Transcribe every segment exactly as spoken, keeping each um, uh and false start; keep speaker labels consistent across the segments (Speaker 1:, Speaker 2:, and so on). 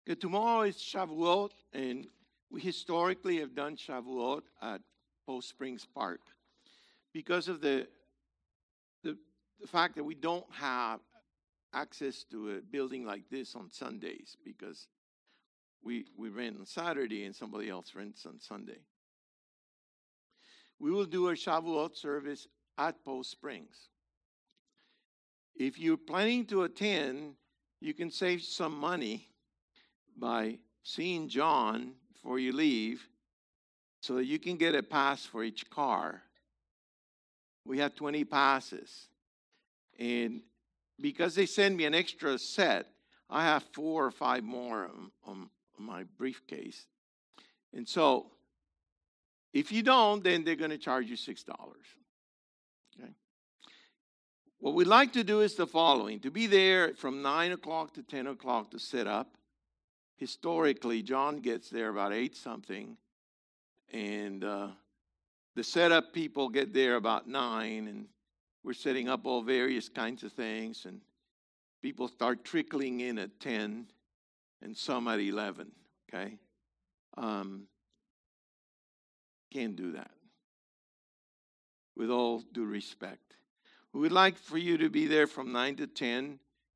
Speaker 1: Okay, tomorrow is Shavuot, and we historically have done Shavuot at Post Springs Park because of the, the the fact that we don't have access to a building like this on Sundays because we we rent on Saturday and somebody else rents on Sunday. We will do a Shavuot service at Post Springs. If you're planning to attend, you can save some money by seeing John before you leave so that you can get a pass for each car. We have twenty passes. And because they send me an extra set, I have four or five more on, on, on my briefcase. And so, if you don't, then they're going to charge you six dollars. Okay? What we'd like to do is the following. To be there from nine o'clock to ten o'clock to set up. Historically, John gets there about eight something. And uh, the setup people get there about nine. And we're setting up all various kinds of things. And people start trickling in at ten. And some at eleven. Okay? Um, can't do that. With all due respect. We would like for you to be there from nine to ten.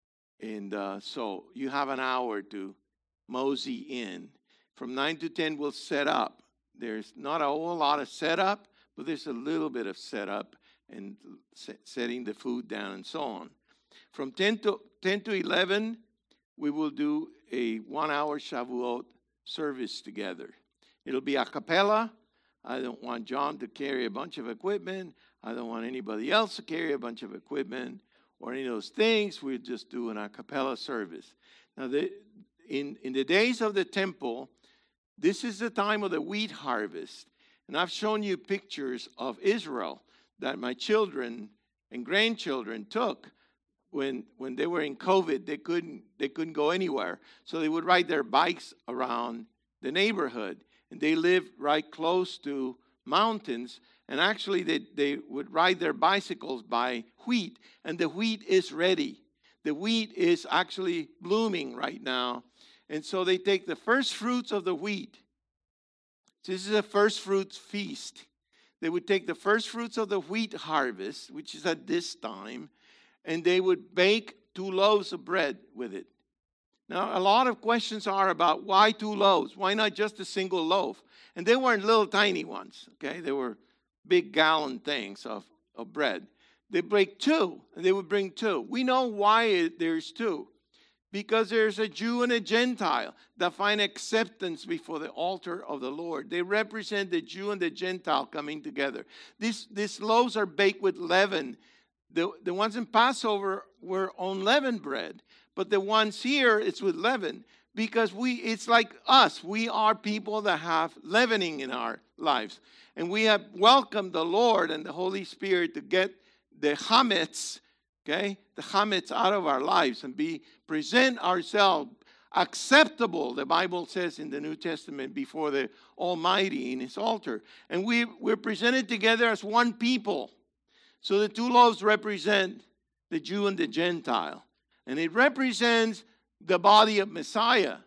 Speaker 1: And uh, so you have an hour to mosey in. From nine to ten, we'll set up. There's not a whole lot of setup, but there's a little bit of setup and setting the food down and so on. From ten to eleven, we will do a one-hour Shavuot service together. It'll be a cappella. I don't want John to carry a bunch of equipment. I don't want anybody else to carry a bunch of equipment or any of those things. We're just doing a cappella service. Now, the, in, in the days of the temple, this is the time of the wheat harvest. And I've shown you pictures of Israel that my children and grandchildren took when, when they were in COVID. They couldn't, they couldn't go anywhere. So they would ride their bikes around the neighborhood. And they lived right close to mountains. And actually, they, they would ride their bicycles by wheat. And the wheat is ready. The wheat is actually blooming right now. And so they take the first fruits of the wheat. This is a first fruits feast. They would take the first fruits of the wheat harvest, which is at this time, and they would bake two loaves of bread with it. Now, a lot of questions are about why two loaves? Why not just a single loaf? And they weren't little tiny ones, okay? They were big gallon things of, of bread. They break two, and they would bring two. We know why there's two. Because there's a Jew and a Gentile that find acceptance before the altar of the Lord. They represent the Jew and the Gentile coming together. These, these loaves are baked with leaven. The, the ones in Passover were unleavened bread. But the ones here, it's with leaven. Because we, it's like us. We are people that have leavening in our lives. And we have welcomed the Lord and the Holy Spirit to get the chametz, okay, the chametz out of our lives and be present ourselves acceptable, the Bible says in the New Testament, before the Almighty in His altar. And we, we're presented together as one people. So the two loaves represent the Jew and the Gentile. And it represents the body of Messiah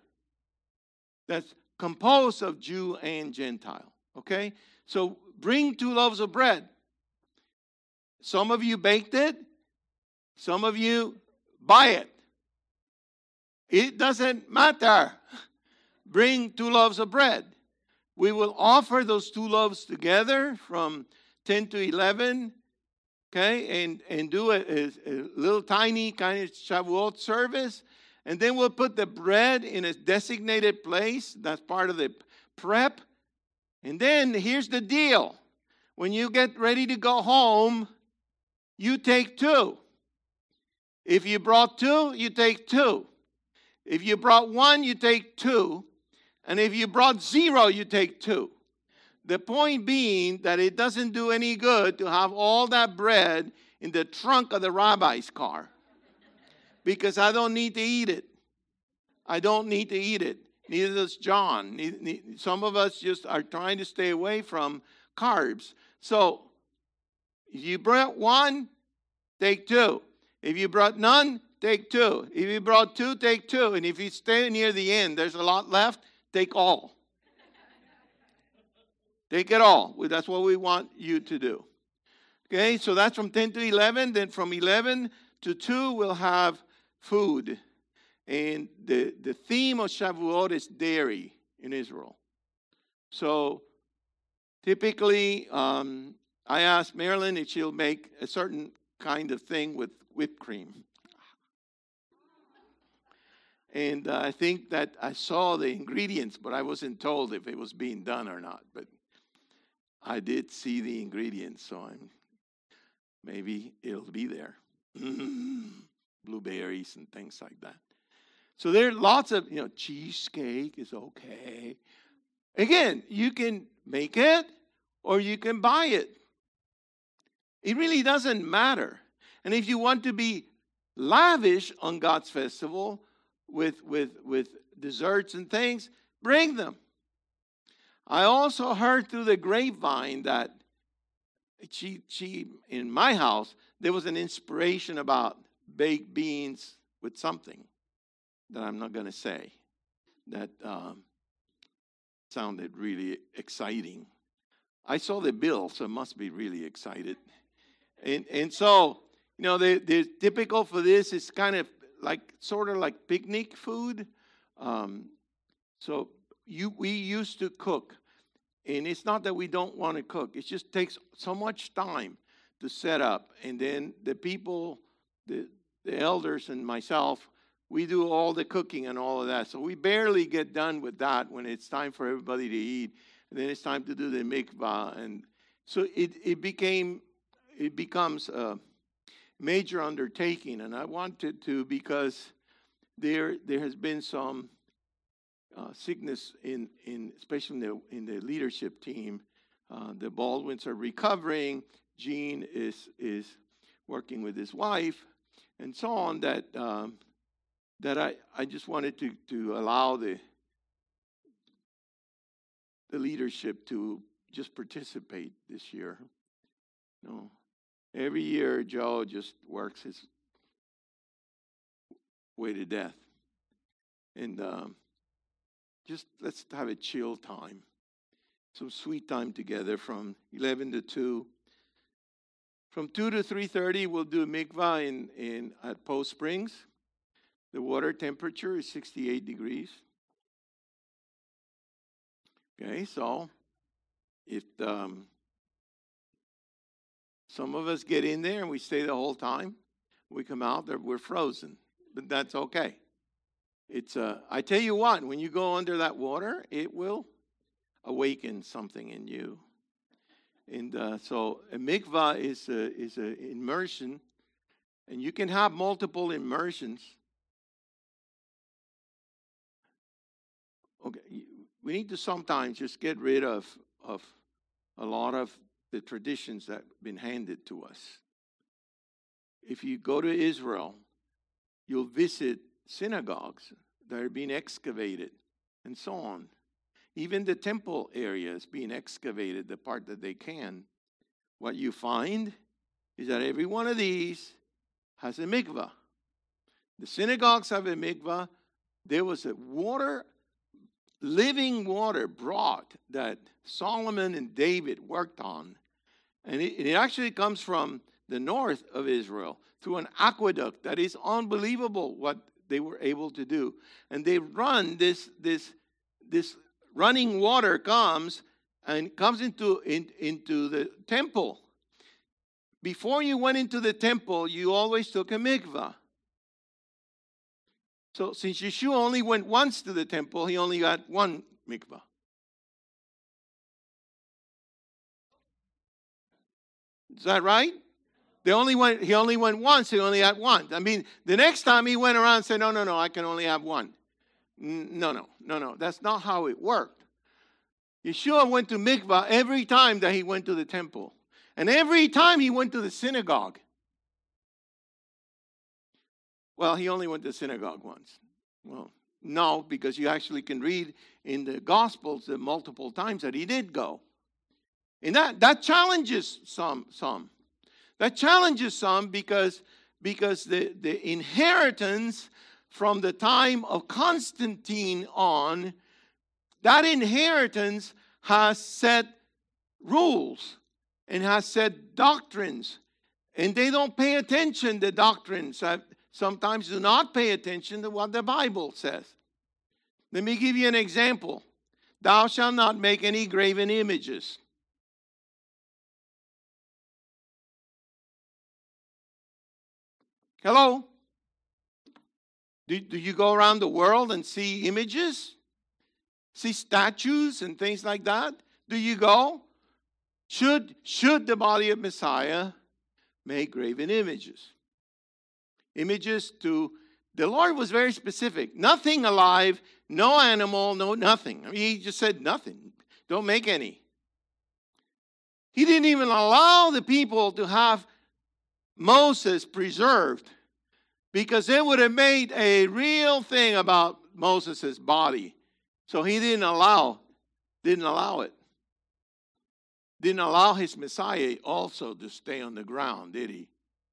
Speaker 1: that's composed of Jew and Gentile. Okay? So bring two loaves of bread. Some of you baked it. Some of you buy it. It doesn't matter. Bring two loaves of bread. We will offer those two loaves together from ten to eleven. Okay, and, and do a, a, a little tiny kind of Shavuot service. And then we'll put the bread in a designated place. That's part of the prep. And then here's the deal. When you get ready to go home, you take two. If you brought two, you take two. If you brought one, you take two. And if you brought zero, you take two. The point being that it doesn't do any good to have all that bread in the trunk of the rabbi's car. Because I don't need to eat it. I don't need to eat it. Neither does John. Some of us just are trying to stay away from carbs. So, if you brought one, take two. If you brought none, take two. If you brought two, take two. And if you stay near the end, there's a lot left, take all. Take it all. That's what we want you to do. Okay, so that's from ten to eleven. Then from eleven to two, we'll have food. And the, the theme of Shavuot is dairy in Israel. So typically, um, I asked Marilyn if she'll make a certain kind of thing with whipped cream. And uh, I think that I saw the ingredients, but I wasn't told if it was being done or not. But I did see the ingredients, so I'm maybe it'll be there. Blueberries and things like that. So there are lots of, you know, cheesecake is okay. Again, you can make it or you can buy it. It really doesn't matter. And if you want to be lavish on God's festival with, with, with desserts and things, bring them. I also heard through the grapevine that she, she in my house, there was an inspiration about baked beans with something that I'm not going to say. That um, sounded really exciting. I saw the bill, so it must be really excited. And and so, you know, the, the typical for this is kind of like, sort of like picnic food. Um, so you we used to cook. And it's not that we don't want to cook. It just takes so much time to set up. And then the people, the, the elders and myself, we do all the cooking and all of that. So we barely get done with that when it's time for everybody to eat. And then it's time to do the mikvah. And so it, it became, it becomes a major undertaking. And I wanted to because there there has been some Uh, sickness in, in especially in the in the leadership team. Uh, the Baldwins are recovering. Gene is is working with his wife, and so on. That um, that I, I just wanted to to allow the the leadership to just participate this year. You know, every year Joe just works his way to death, and. Um, Just let's have a chill time, some sweet time together from eleven to two. From two to three thirty, we'll do mikvah in, in at Post Springs. The water temperature is sixty-eight degrees. Okay, so if um, some of us get in there and we stay the whole time, we come out there, we're frozen, but that's okay. It's uh, I tell you what, when you go under that water, it will awaken something in you. And uh, so a mikvah is a, is an immersion, and you can have multiple immersions. Okay, we need to sometimes just get rid of, of a lot of the traditions that have been handed to us. If you go to Israel, you'll visit synagogues that are being excavated and so on. Even the temple area is being excavated, the part that they can. What you find is that every one of these has a mikvah. The synagogues have a mikvah. There was a water, living water brought that Solomon and David worked on. And it, it actually comes from the north of Israel through an aqueduct that is unbelievable what they were able to do. And they run this this this running water comes and comes into in, into the temple. Before you went into the temple, you always took a mikvah. So since Yeshua only went once to the temple, he only got one mikvah. Is that right? They only went, he only went once, he only had one. I mean, the next time he went around and said, no, no, no, I can only have one. No, no, no, no. That's not how it worked. Yeshua went to mikvah every time that he went to the temple. And every time he went to the synagogue. Well, he only went to the synagogue once. Well, no, because you actually can read in the Gospels the multiple times that he did go. And that, that challenges some, some. That challenges some because because the, the inheritance from the time of Constantine on, that inheritance has set rules and has set doctrines. And they don't pay attention to doctrines. Sometimes do not pay attention to what the Bible says. Let me give you an example. Thou shalt not make any graven images. Hello? Do, do you go around the world and see images? See statues and things like that? Do you go? Should, should the body of Messiah make graven images? Images to, the Lord was very specific. Nothing alive, no animal, no nothing. I mean, he just said nothing. Don't make any. He didn't even allow the people to have Moses preserved, because it would have made a real thing about Moses' body. So he didn't allow, didn't allow it. Didn't allow his Messiah also to stay on the ground, did he?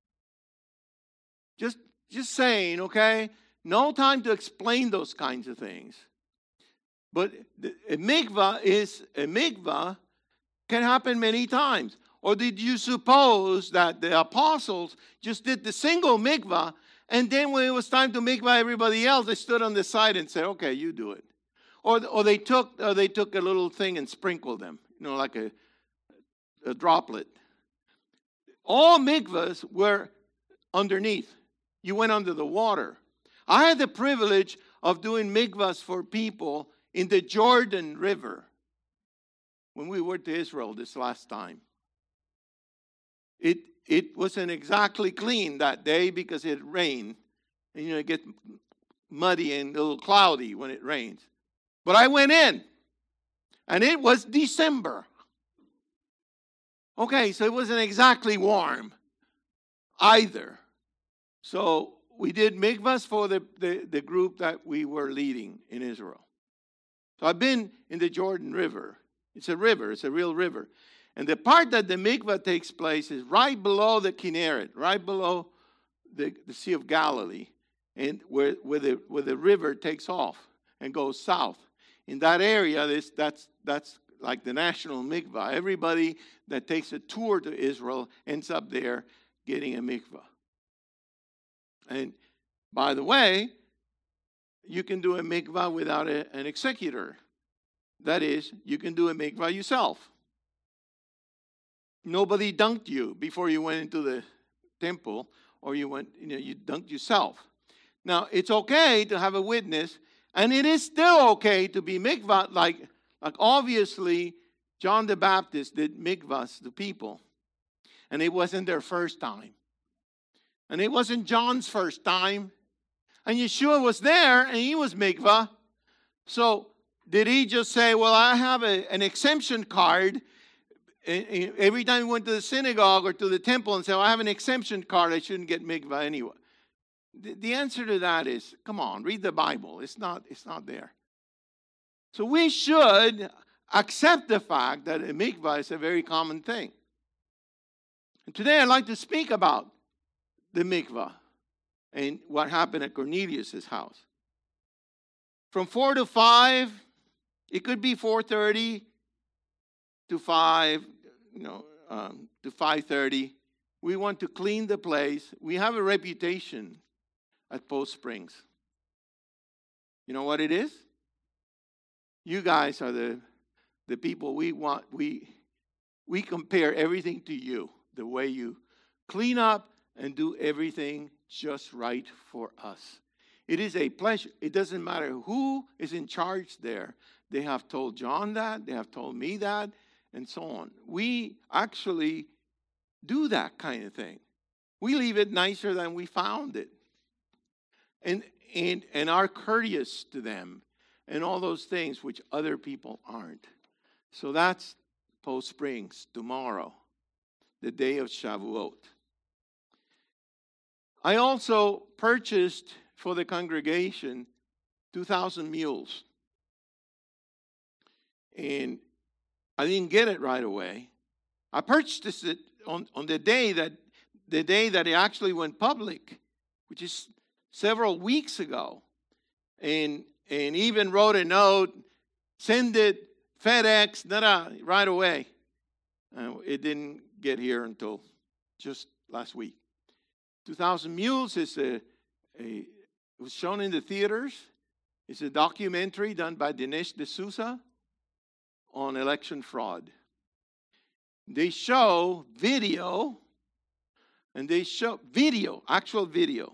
Speaker 1: Just, just saying, okay? No time to explain those kinds of things. But a mikvah is, a mikvah can happen many times. Or did you suppose that the apostles just did the single mikvah, and then when it was time to mikvah everybody else, they stood on the side and said, okay, you do it. Or, or they took or they took a little thing and sprinkled them, you know, like a, a droplet. All mikvahs were underneath. You went under the water. I had the privilege of doing mikvahs for people in the Jordan River when we went to Israel this last time. It it wasn't exactly clean that day because it rained. And you know, it gets muddy and a little cloudy when it rains. But I went in, and it was December. Okay, so it wasn't exactly warm either. So we did mikvahs for the, the, the group that we were leading in Israel. So I've been in the Jordan River. It's a river. It's a real river. And the part that the mikvah takes place is right below the Kinneret, right below the, the Sea of Galilee, and where, where, the, where the river takes off and goes south. In that area, this, that's, that's like the national mikvah. Everybody that takes a tour to Israel ends up there getting a mikvah. And by the way, you can do a mikvah without a, an executor. That is, you can do a mikvah yourself. Nobody dunked you before you went into the temple, or you went, you know, you dunked yourself. Now, it's okay to have a witness, and it is still okay to be mikvah, like, like obviously John the Baptist did mikvahs to people, and it wasn't their first time. And it wasn't John's first time. And Yeshua was there, and he was mikvah. So did he just say, well, I have a, an exemption card. Every time he went to the synagogue or to the temple and said, well, I have an exemption card, I shouldn't get mikvah anyway. The, the answer to that is, come on, read the Bible. It's not, it's not there. So we should accept the fact that a mikvah is a very common thing. And today I'd like to speak about the mikvah and what happened at Cornelius' house. From four to five, it could be four thirty to five, you know, um, to five thirty. We want to clean the place. We have a reputation at Post Springs. You know what it is? You guys are the the people we want. We we compare everything to you, the way you clean up and do everything just right for us. It is a pleasure. It doesn't matter who is in charge there. They have told John that. They have told me that, and so on. We actually do that kind of thing. We leave it nicer than we found it. And, and, and are courteous to them and all those things which other people aren't. So that's Post Springs tomorrow, the day of Shavuot. I also purchased for the congregation two thousand mules. And I didn't get it right away. I purchased it on, on the day that the day that it actually went public, which is several weeks ago, and and even wrote a note, send it, FedEx, da-da, right away. Uh, it didn't get here until just last week. two thousand Mules is a, a, it was shown in the theaters. It's a documentary done by Dinesh D'Souza on election fraud. They show video, and they show video, actual video,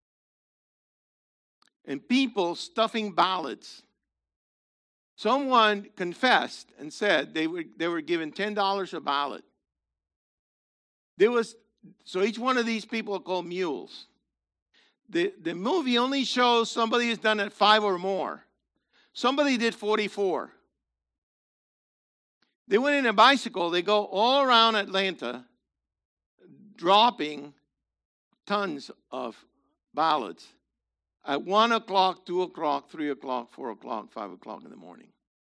Speaker 1: and people stuffing ballots. Someone confessed and said they were, they were given ten dollars a ballot. There was, so each one of these people are called mules. The, the movie only shows somebody has done it five or more. Somebody did forty-four. They went in a bicycle. They go all around Atlanta dropping tons of ballots at one o'clock, two o'clock, three o'clock, four o'clock, five o'clock in the morning.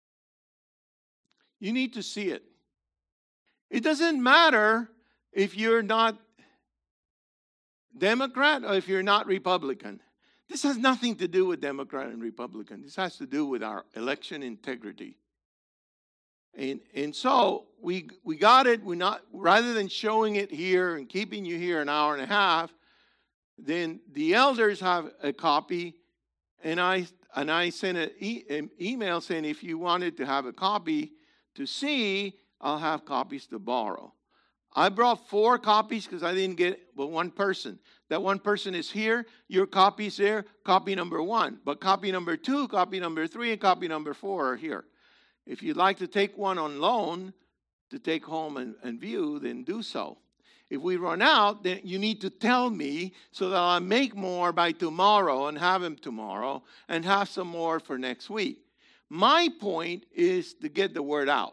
Speaker 1: You need to see it. It doesn't matter if you're not Democrat or if you're not Republican. This has nothing to do with Democrat and Republican. This has to do with our election integrity. And, and so we we got it. We not rather than showing it here and keeping you here an hour and a half, then the elders have a copy, and I and I sent an e- an email saying if you wanted to have a copy to see, I'll have copies to borrow. I brought four copies because I didn't get but one person. That one person is here. Your copy's there. Copy number one. But copy number two, copy number three, and copy number four are here. If you'd like to take one on loan to take home and, and view, then do so. If we run out, then you need to tell me so that I'll make more by tomorrow and have them tomorrow and have some more for next week. My point is to get the word out.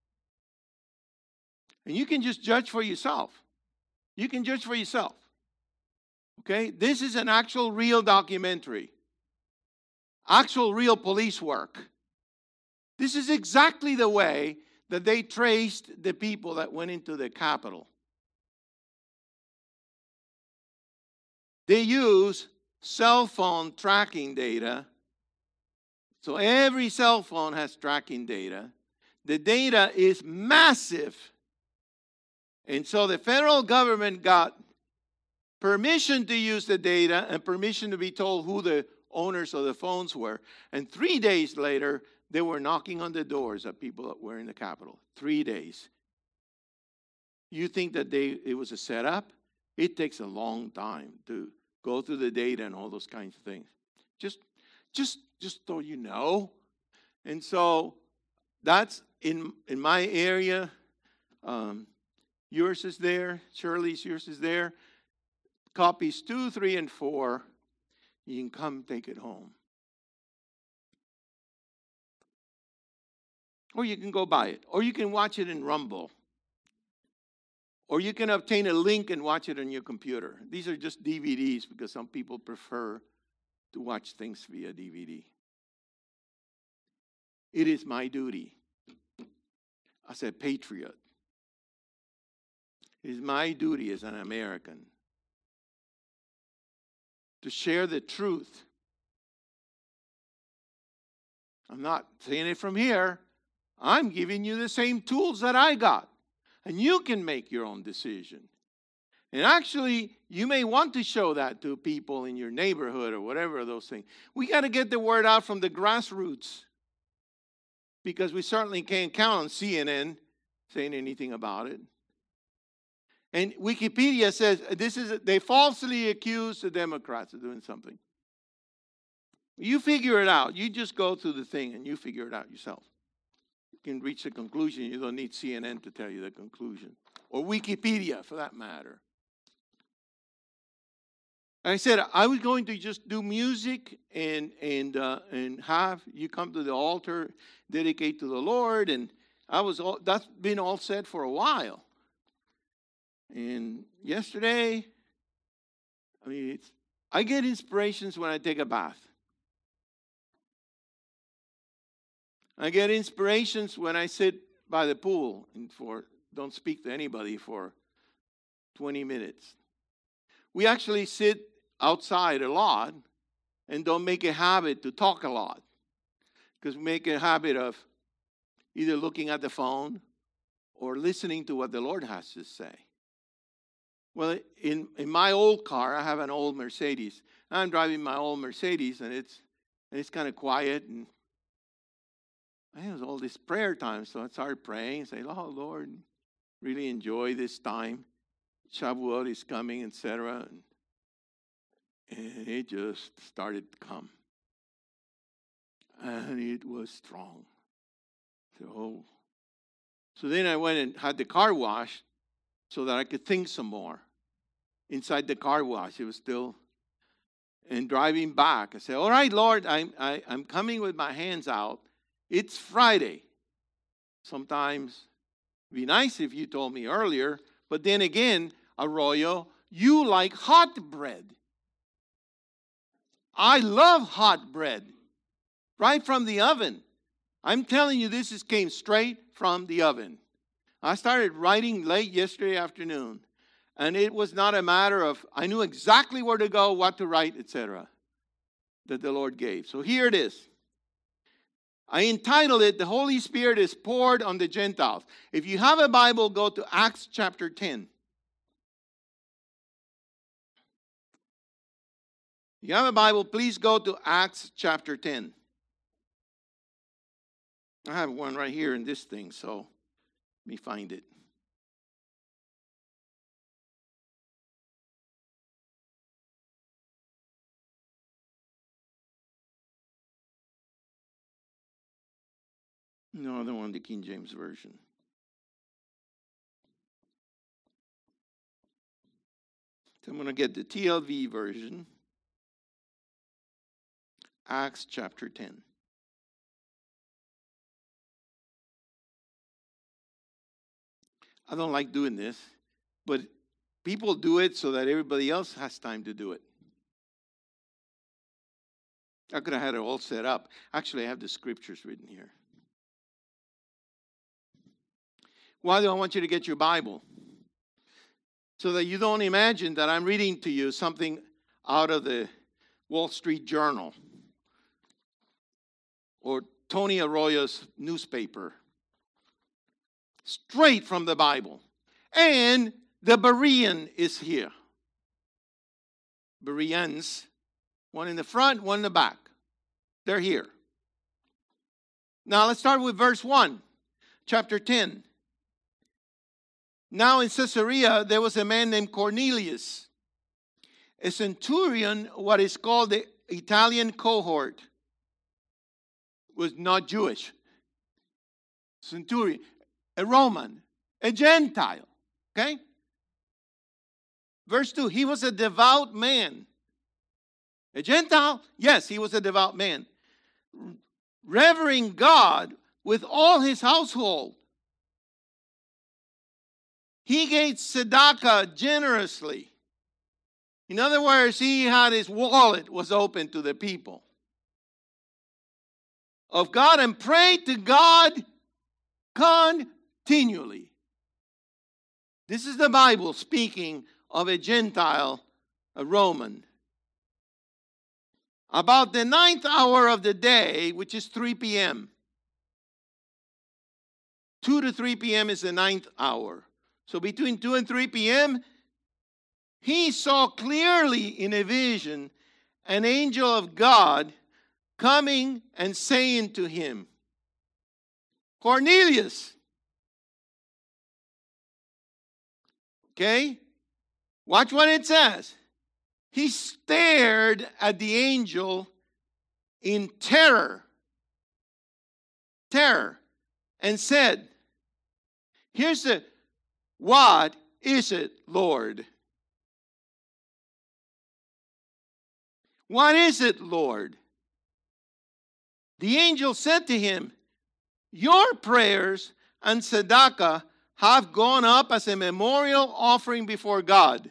Speaker 1: And you can just judge for yourself. You can judge for yourself. Okay? This is an actual real documentary. Actual real police work. This is exactly the way that they traced the people that went into the Capitol. They use cell phone tracking data. So every cell phone has tracking data. The data is massive. And so the federal government got permission to use the data and permission to be told who the owners of the phones were. And three days later, they were knocking on the doors of people that were in the Capitol. Three days. You think that they it was a setup? It takes a long time to go through the data and all those kinds of things. Just, just, just so you know. And so that's in in my area. Um, yours is there. Shirley's, yours is there. Copies two, three, and four. You can come take it home. Or you can go buy it. Or you can watch it in Rumble. Or you can obtain a link and watch it on your computer. These are just D V Ds because some people prefer to watch things via D V D. It is my duty as a patriot. It is my duty as an American to share the truth. I'm not saying it from here. I'm giving you the same tools that I got. And you can make your own decision. And actually, you may want to show that to people in your neighborhood or whatever those things. We got to get the word out from the grassroots. Because we certainly can't count on C N N saying anything about it. And Wikipedia says this is they falsely accuse the Democrats of doing something. You figure it out. You just go through the thing and you figure it out yourself. You can reach the conclusion. You don't need C N N to tell you the conclusion. Or Wikipedia, for that matter. I said I was going to just do music and and uh, and have you come to the altar, dedicate to the Lord, and I was all that's been all said for a while. And yesterday, I mean, it's, I get inspirations when I take a bath. I get inspirations when I sit by the pool and for don't speak to anybody for twenty minutes. we actually sit outside a lot and don't make a habit to talk a lot. Because we make a habit of either looking at the phone or listening to what the Lord has to say. Well, in, in my old car, I have an old Mercedes. I'm driving my old Mercedes, and it's and it's kind of quiet. And it was all this prayer time, so I started praying and say, "Oh, Lord, really enjoy this time. Shavuot is coming, et cetera" And, and it just started to come. And it was strong. So, so then I went and had the car washed so that I could think some more. Inside the car wash, it was still. And driving back, I said, "All right, Lord, I'm, I, I'm coming with my hands out. It's Friday." Sometimes it'd be nice if you told me earlier, but then again, Arroyo, you like hot bread. I love hot bread. Right from the oven. I'm telling you, this is, came straight from the oven. I started writing late yesterday afternoon. And it was not a matter of, I knew exactly where to go, what to write, et cetera, that the Lord gave. So here it is. I entitled it, "The Holy Spirit is Poured on the Gentiles." If you have a Bible, go to Acts chapter ten. If you have a Bible, please go to Acts chapter ten. I have one right here in this thing, so let me find it. No, I don't want the King James Version. So I'm going to get the T L V version. Acts chapter ten. I don't like doing this, but people do it so that everybody else has time to do it. I could have had it all set up. Actually, I have the scriptures written here. Why do I want you to get your Bible? So that you don't imagine that I'm reading to you something out of the Wall Street Journal or Tony Arroyo's newspaper. Straight from the Bible. And the Berean is here. Bereans. One in the front, one in the back. They're here. Now let's start with verse one. Chapter ten. Now in Caesarea there was a man named Cornelius, a centurion, what is called the Italian cohort. Was not Jewish. Centurion. A Roman, a Gentile, okay? Verse two, he was a devout man. A Gentile? Yes, he was a devout man. Revering God with all his household. He gave tzedakah generously. In other words, he had his wallet was open to the people of God and prayed to God continually. This is the Bible speaking of a Gentile, a Roman. About the ninth hour of the day, which is three p.m. two to three p.m. is the ninth hour. So between two and three p.m., he saw clearly in a vision an angel of God coming and saying to him, "Cornelius." Okay? Watch what it says. He stared at the angel in terror. Terror. And said, here's the, "What is it, Lord?" What is it, Lord? The angel said to him, "Your prayers and tzedakah have gone up as a memorial offering before God."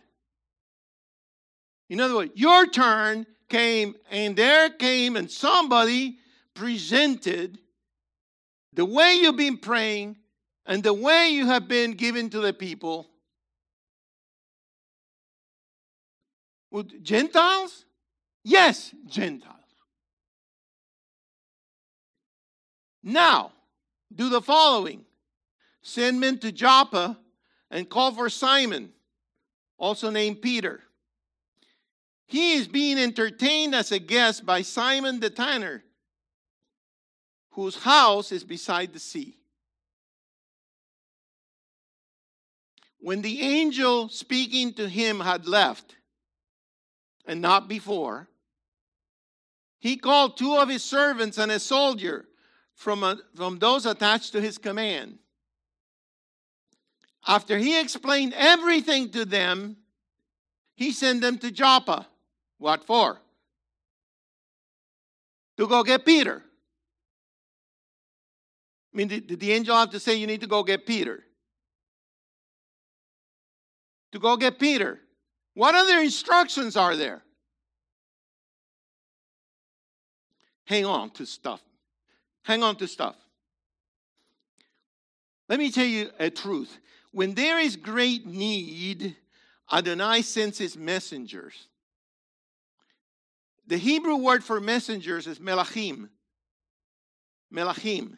Speaker 1: In other words, your turn came, and there came, and somebody presented the way you've been praying and the way you have been given to the people. Would Gentiles? Yes, Gentiles. Now, do the following. Send men to Joppa and call for Simon, also named Peter. He is being entertained as a guest by Simon the tanner, whose house is beside the sea. When the angel speaking to him had left, and not before, he called two of his servants and a soldier from, a, from those attached to his command. After he explained everything to them, he sent them to Joppa. What for? To go get Peter. I mean, did, did the angel have to say, you need to go get Peter? To go get Peter. What other instructions are there? Hang on to stuff. Hang on to stuff. Let me tell you a truth. When there is great need, Adonai sends his messengers. The Hebrew word for messengers is melachim. Melachim.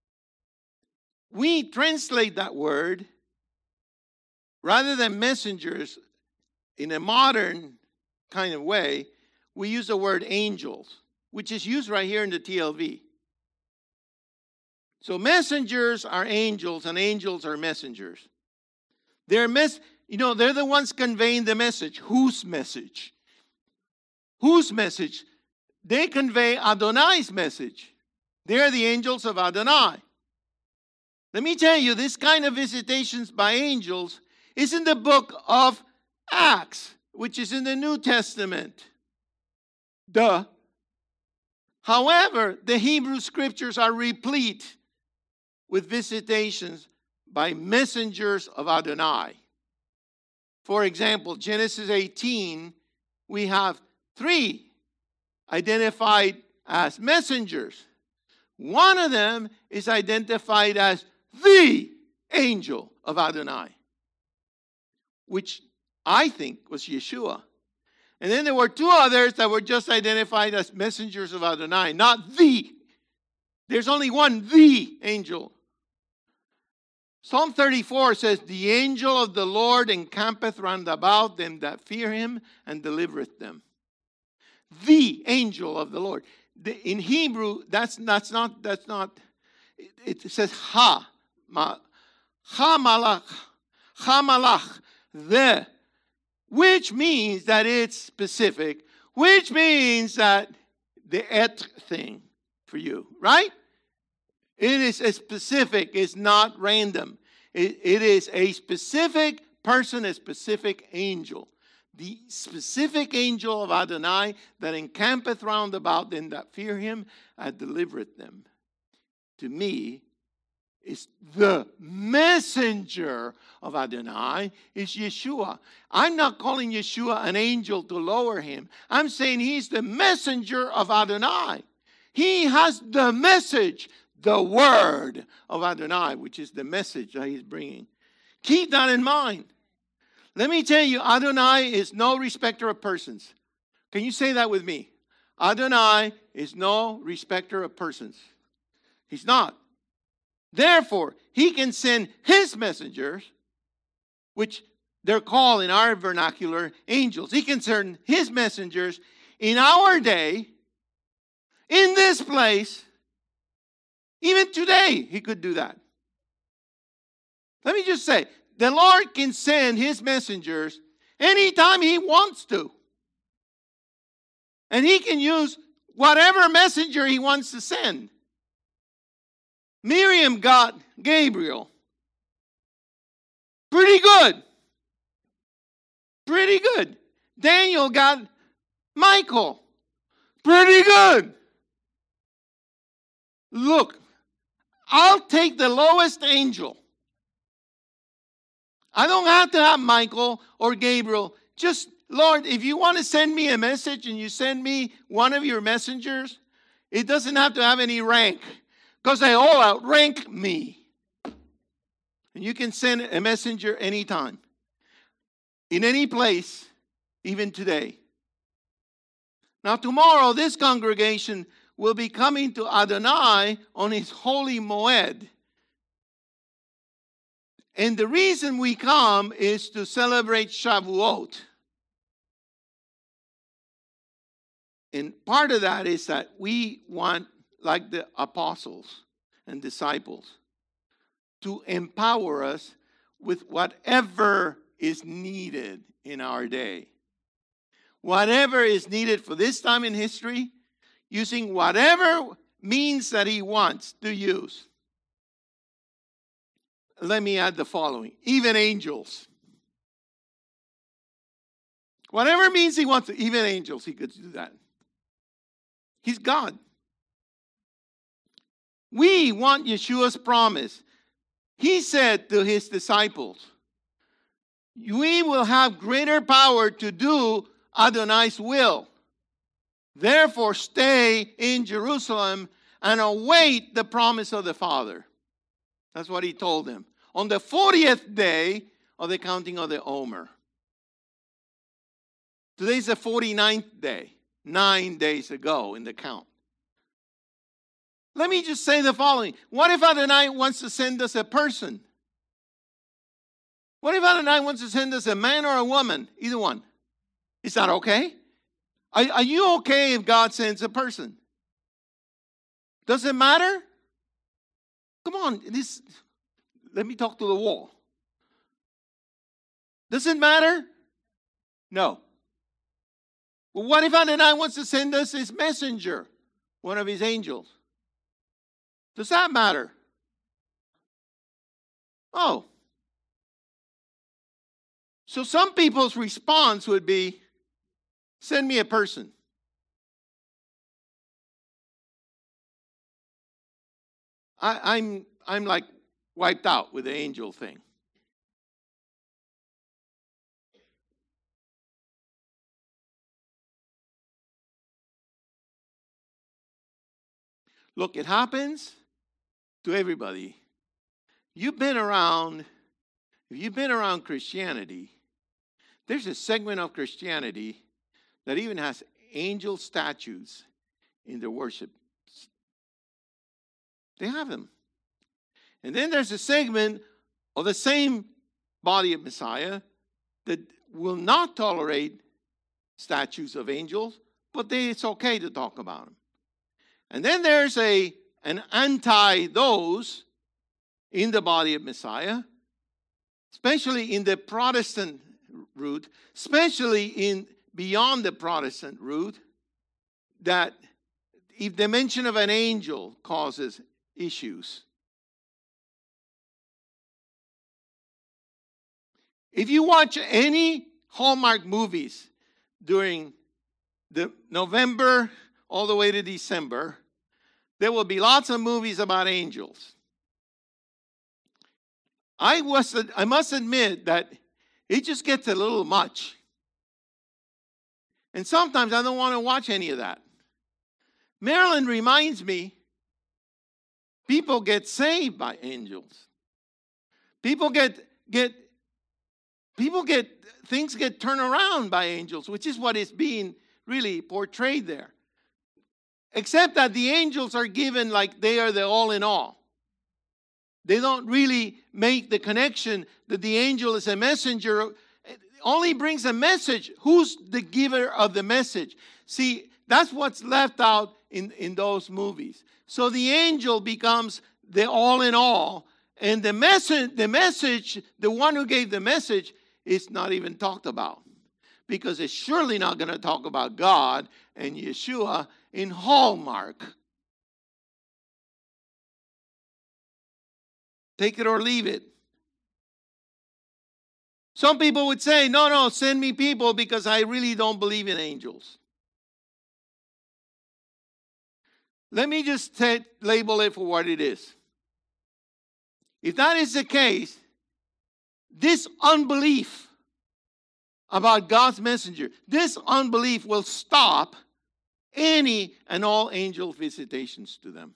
Speaker 1: We translate that word, rather than messengers, in a modern kind of way, we use the word angels, which is used right here in the T L V. So messengers are angels and angels are messengers. They're mess, you know, they're the ones conveying the message. Whose message? Whose message? They convey Adonai's message. They're the angels of Adonai. Let me tell you, this kind of visitations by angels is in the book of Acts, which is in the New Testament. Duh. However, the Hebrew scriptures are replete with visitations by messengers of Adonai. For example, Genesis eighteen, we have three identified as messengers. One of them is identified as the angel of Adonai, which I think was Yeshua. And then there were two others that were just identified as messengers of Adonai, not the. There's only one, the angel. Psalm thirty-four says, the angel of the Lord encampeth round about them that fear him and delivereth them. The angel of the Lord. The, in Hebrew, that's, that's not, that's not, it, it says ha, ma, ha malach, ha malach, the, which means that it's specific, which means that the et thing for you, right? It is a specific, it's not random. It, it is a specific person, a specific angel. The specific angel of Adonai that encampeth round about them that fear him and delivereth them. To me, is the messenger of Adonai is Yeshua. I'm not calling Yeshua an angel to lower him. I'm saying he's the messenger of Adonai. He has the message, the word of Adonai, which is the message that he's bringing. Keep that in mind. Let me tell you, Adonai is no respecter of persons. Can you say that with me? Adonai is no respecter of persons. He's not. Therefore, he can send his messengers, which they're called in our vernacular angels. He can send his messengers in our day, in this place. Even today, he could do that. Let me just say, the Lord can send his messengers anytime he wants to. And he can use whatever messenger he wants to send. Miriam got Gabriel. Pretty good. Pretty good. Daniel got Michael. Pretty good. Look, I'll take the lowest angel. I don't have to have Michael or Gabriel. Just, Lord, if you want to send me a message and you send me one of your messengers, it doesn't have to have any rank, because they all outrank me. And you can send a messenger anytime, in any place, even today. Now tomorrow this congregation will be coming to Adonai on his holy Moed. And the reason we come is to celebrate Shavuot. And part of that is that we want, like the apostles and disciples, to empower us with whatever is needed in our day. Whatever is needed for this time in history, using whatever means that he wants to use. Let me add the following. Even angels. Whatever means he wants to, even angels, he could do that. He's God. We want Yeshua's promise. He said to his disciples, we will have greater power to do Adonai's will. Therefore, stay in Jerusalem and await the promise of the Father. That's what he told them. On the fortieth day of the counting of the Omer. Today's the forty-ninth day. Nine days ago in the count. Let me just say the following. What if Adonai wants to send us a person? What if Adonai wants to send us a man or a woman? Either one. Is that okay? Are, are you okay if God sends a person? Does it matter? Come on. This, let me talk to the wall. Does it matter? No. Well, what if Adonai wants to send us his messenger, one of his angels? Does that matter? Oh. So some people's response would be, send me a person. I, I'm, I'm like wiped out with the angel thing. Look, it happens to everybody. You've been around, if you've been around Christianity, there's a segment of Christianity that even has angel statues in their worship. They have them. And then there's a segment of the same body of Messiah that will not tolerate statues of angels, but they, it's okay to talk about them. And then there's a an anti-those in the body of Messiah, especially in the Protestant route, especially in beyond the Protestant route, that if the mention of an angel causes issues. If you watch any Hallmark movies during the November all the way to December, there will be lots of movies about angels. I was, I must admit that it just gets a little much. And sometimes I don't want to watch any of that. Marilyn reminds me, people get saved by angels. People get, get, people get, things get turned around by angels, which is what is being really portrayed there. Except that the angels are given like they are the all in all. They don't really make the connection that the angel is a messenger. It only brings a message. Who's the giver of the message? See, that's what's left out in, in those movies. So the angel becomes the all in all. And the message, the message, the one who gave the message is not even talked about. Because it's surely not going to talk about God and Yeshua in Hallmark. Take it or leave it. Some people would say, no, no, send me people because I really don't believe in angels. Let me just say, label it for what it is. If that is the case, this unbelief about God's messenger, this unbelief will stop any and all angel visitations to them.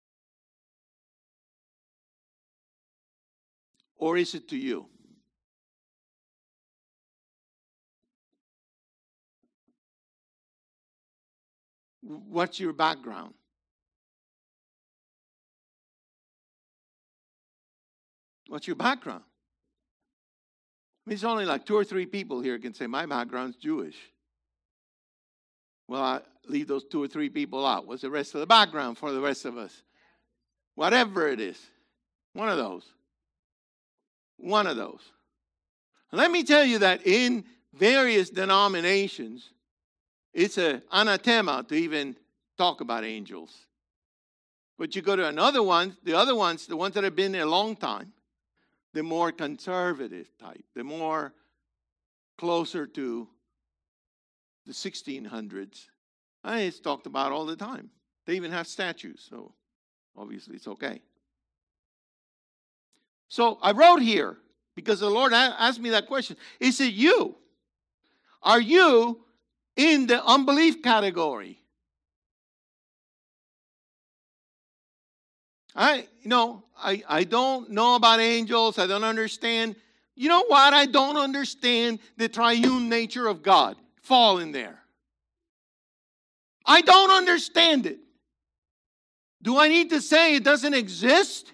Speaker 1: Or is it to you? What's your background? What's your background? I mean, it's only like two or three people here can say, my background's Jewish. Well, I leave those two or three people out. What's the rest of the background for the rest of us? Whatever it is. One of those. One of those. Let me tell you that in various denominations, it's an anathema to even talk about angels. But you go to another one, the other ones, the ones that have been there a long time, the more conservative type, the more closer to the sixteen hundreds. And it's talked about all the time. They even have statues, so obviously it's okay. So I wrote here, because the Lord asked me that question. Is it you? Are you in the unbelief category? I, you know, I, I don't know about angels. I don't understand. You know what? I don't understand the triune nature of God. Fall in there. I don't understand it. Do I need to say it doesn't exist?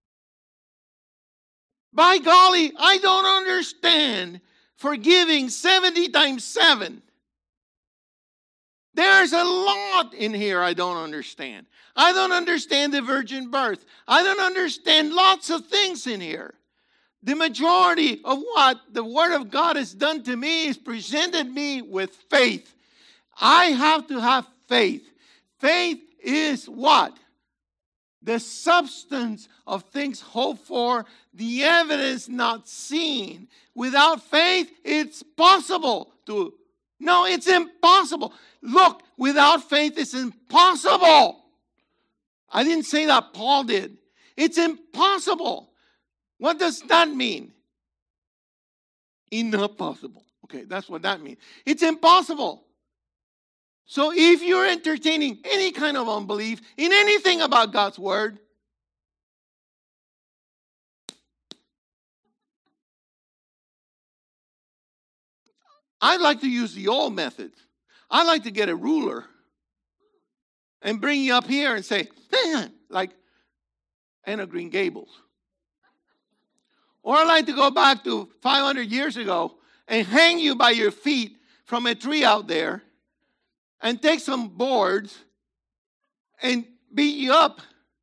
Speaker 1: By golly, I don't understand forgiving seventy times seven. There's a lot in here I don't understand. I don't understand the virgin birth. I don't understand lots of things in here. The majority of what the Word of God has done to me is presented me with faith. I have to have faith. Faith is what? The substance of things hoped for, the evidence not seen. Without faith, it's possible to... No, it's impossible. Look, without faith, it's impossible. I didn't say that, Paul did. It's impossible. What does that mean? Impossible. Okay, that's what that means. It's impossible. So if you're entertaining any kind of unbelief in anything about God's Word, I like to use the old method. I like to get a ruler and bring you up here and say, like Anna Green Gables. Or I like to go back to five hundred years ago and hang you by your feet from a tree out there and take some boards and beat you up.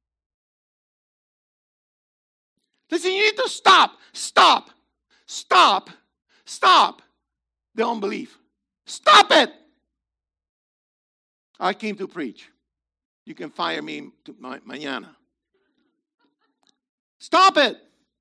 Speaker 1: Listen, you need to stop, stop, stop, stop the unbelief. Stop it. I came to preach. You can fire me to ma- mañana. Stop it.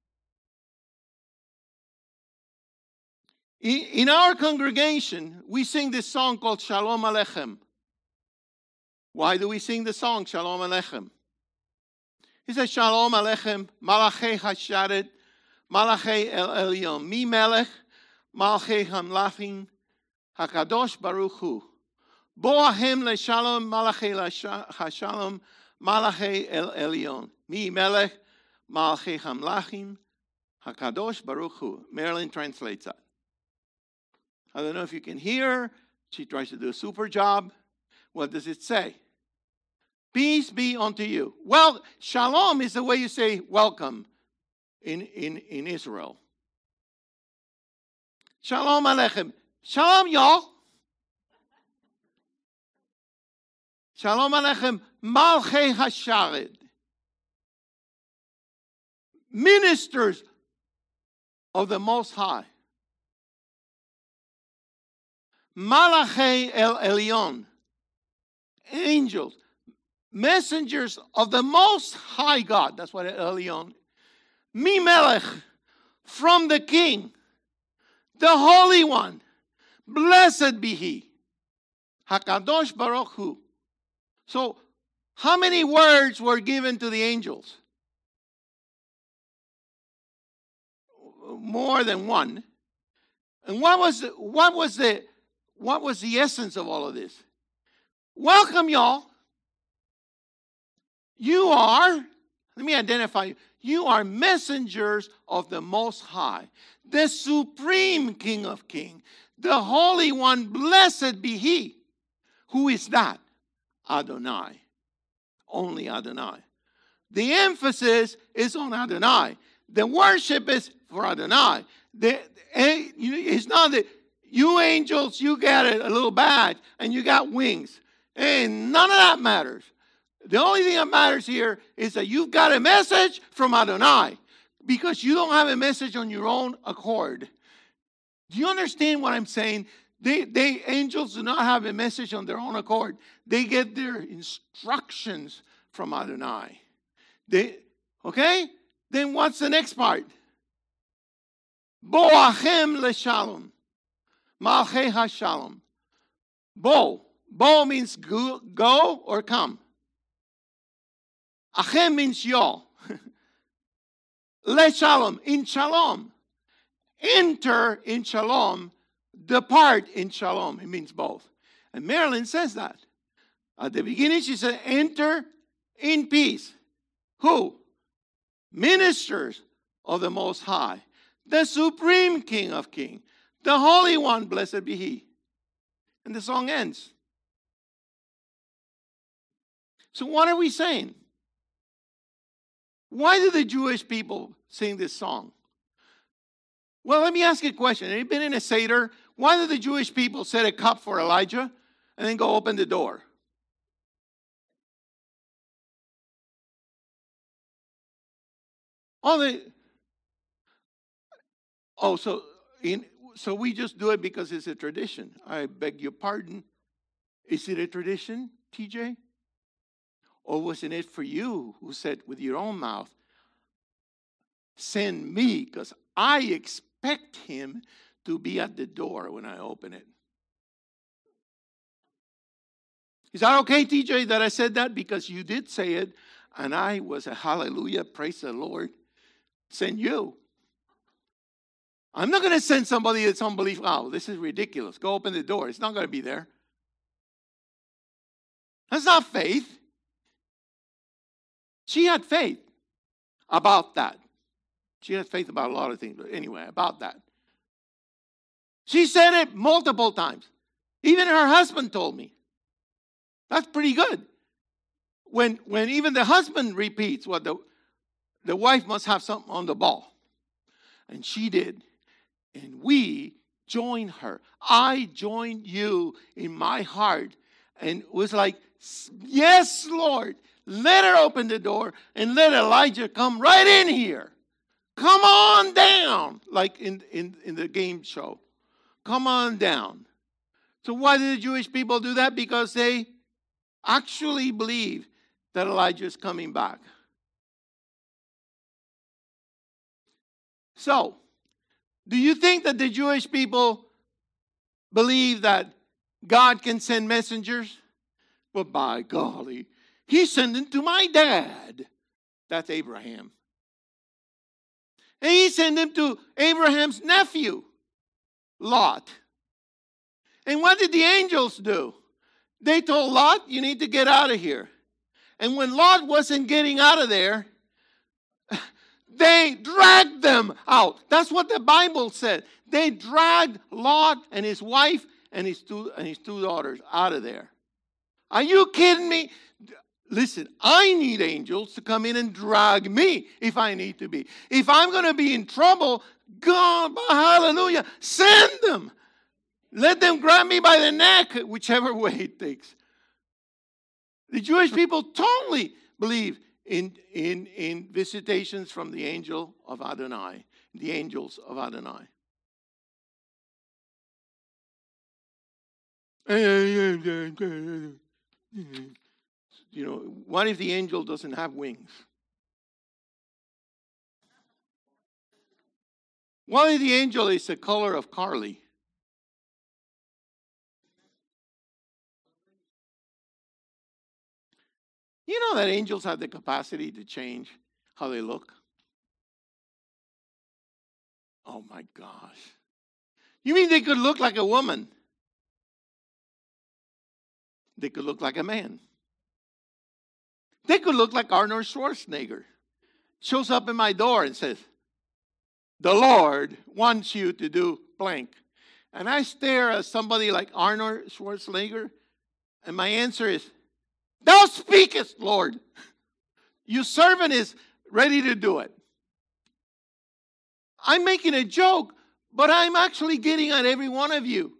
Speaker 1: In our congregation, we sing this song called Shalom Aleichem. Why do we sing the song Shalom Aleichem? He says, Shalom Aleichem, Malachei Hasharet, Malachei El Elyon, Mi Melech, Malachei Hamlachim, Hakadosh Baruch Hu. Boahem LeShalom, Malachei Hashalom, Malachei El Elyon, Mi Melech, Malachei Hamlachim, Hakadosh Baruch Hu. Marilyn translates that. I don't know if you can hear. She tries to do a super job. What does it say? Peace be unto you. Well, shalom is the way you say welcome in, in, in Israel. Shalom aleichem. Shalom, y'all. Shalom aleichem. Malchei hashared. Ministers of the Most High. Malachei El Elyon, angels, messengers of the Most High God. That's what El Elyon. Mi Melech, from the King, the Holy One. Blessed be He. Hakadosh Baruch Hu. So, how many words were given to the angels? More than one. And what was the, what was the What was the essence of all of this? Welcome, y'all. You are, let me identify you. You are messengers of the Most High, the Supreme King of Kings, the Holy One, blessed be He. Who is that? Adonai. Only Adonai. The emphasis is on Adonai. The worship is for Adonai. The, it's not that you angels, you got a little badge and you got wings. And none of that matters. The only thing that matters here is that you've got a message from Adonai, because you don't have a message on your own accord. Do you understand what I'm saying? They, they angels do not have a message on their own accord. They get their instructions from Adonai. They, okay? Then what's the next part? Boachem leshalom. Malchei hashalom. Bo. Bo means go, go or come. Achem means y'all. Leshalom, in shalom. Enter in shalom. Depart in shalom. It means both. And Marilyn says that. At the beginning she said, enter in peace. Who? Ministers of the Most High. The Supreme King of Kings. The Holy One, blessed be He. And the song ends. So what are we saying? Why do the Jewish people sing this song? Well, let me ask you a question. Have you been in a Seder? Why do the Jewish people set a cup for Elijah and then go open the door? Oh, they, oh so, in, so we just do it because it's a tradition. I beg your pardon. Is it a tradition, T J? Or wasn't it for you who said with your own mouth, send me, because I expect him to be at the door when I open it? Is that okay, T J, that I said that? Because you did say it, and I was a hallelujah, praise the Lord, send you. I'm not going to send somebody that's unbelief. Oh, this is ridiculous. Go open the door. It's not going to be there. That's not faith. She had faith about that. She had faith about a lot of things, but anyway, about that. She said it multiple times. Even her husband told me. That's pretty good. When, when even the husband repeats what the, the wife must have something on the ball. And she did. And we joined her. I joined you in my heart. And it was like, yes, Lord. Let her open the door and let Elijah come right in here. Come on down, like in, in, in the game show. Come on down. So why did the Jewish people do that? Because they actually believe that Elijah is coming back. So, do you think that the Jewish people believe that God can send messengers? Well, by golly, He's sending to my dad. That's Abraham. And he sent him to Abraham's nephew, Lot. And what did the angels do? They told Lot, you need to get out of here. And when Lot wasn't getting out of there, they dragged them out. That's what the Bible said. They dragged Lot and his wife and his two, and his two daughters out of there. Are you kidding me? Listen, I need angels to come in and drag me if I need to be. If I'm going to be in trouble, God, hallelujah, send them. Let them grab me by the neck, whichever way it takes. The Jewish people totally believe in, in, in visitations from the angel of Adonai, the angels of Adonai. You know, what if the angel doesn't have wings? What if the angel is the color of Carly? You know that angels have the capacity to change how they look? Oh my gosh. You mean they could look like a woman? They could look like a man. They could look like Arnold Schwarzenegger. Shows up in my door and says, the Lord wants you to do blank. And I stare at somebody like Arnold Schwarzenegger, and my answer is, Thou speakest, Lord. Your servant is ready to do it. I'm making a joke, but I'm actually getting at every one of you.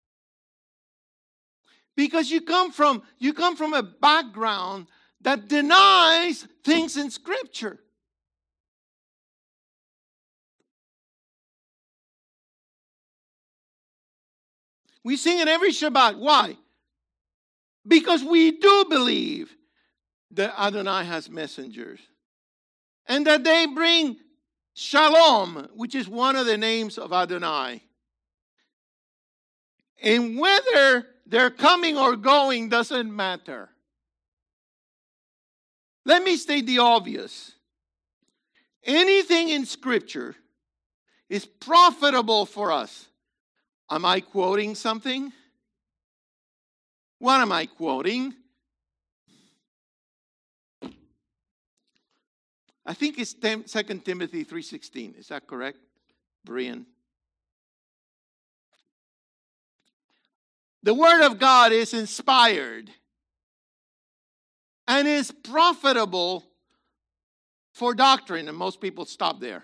Speaker 1: Because you come from, you come from a background that denies things in Scripture. We sing it every Shabbat. Why? Because we do believe that Adonai has messengers. And that they bring Shalom, which is one of the names of Adonai. And whether they're coming or going doesn't matter. Let me state the obvious. Anything in Scripture is profitable for us. Am I quoting something? What am I quoting? I think it's Second Timothy three sixteen. Is that correct, Brian? The Word of God is inspired and is profitable for doctrine, and most people stop there.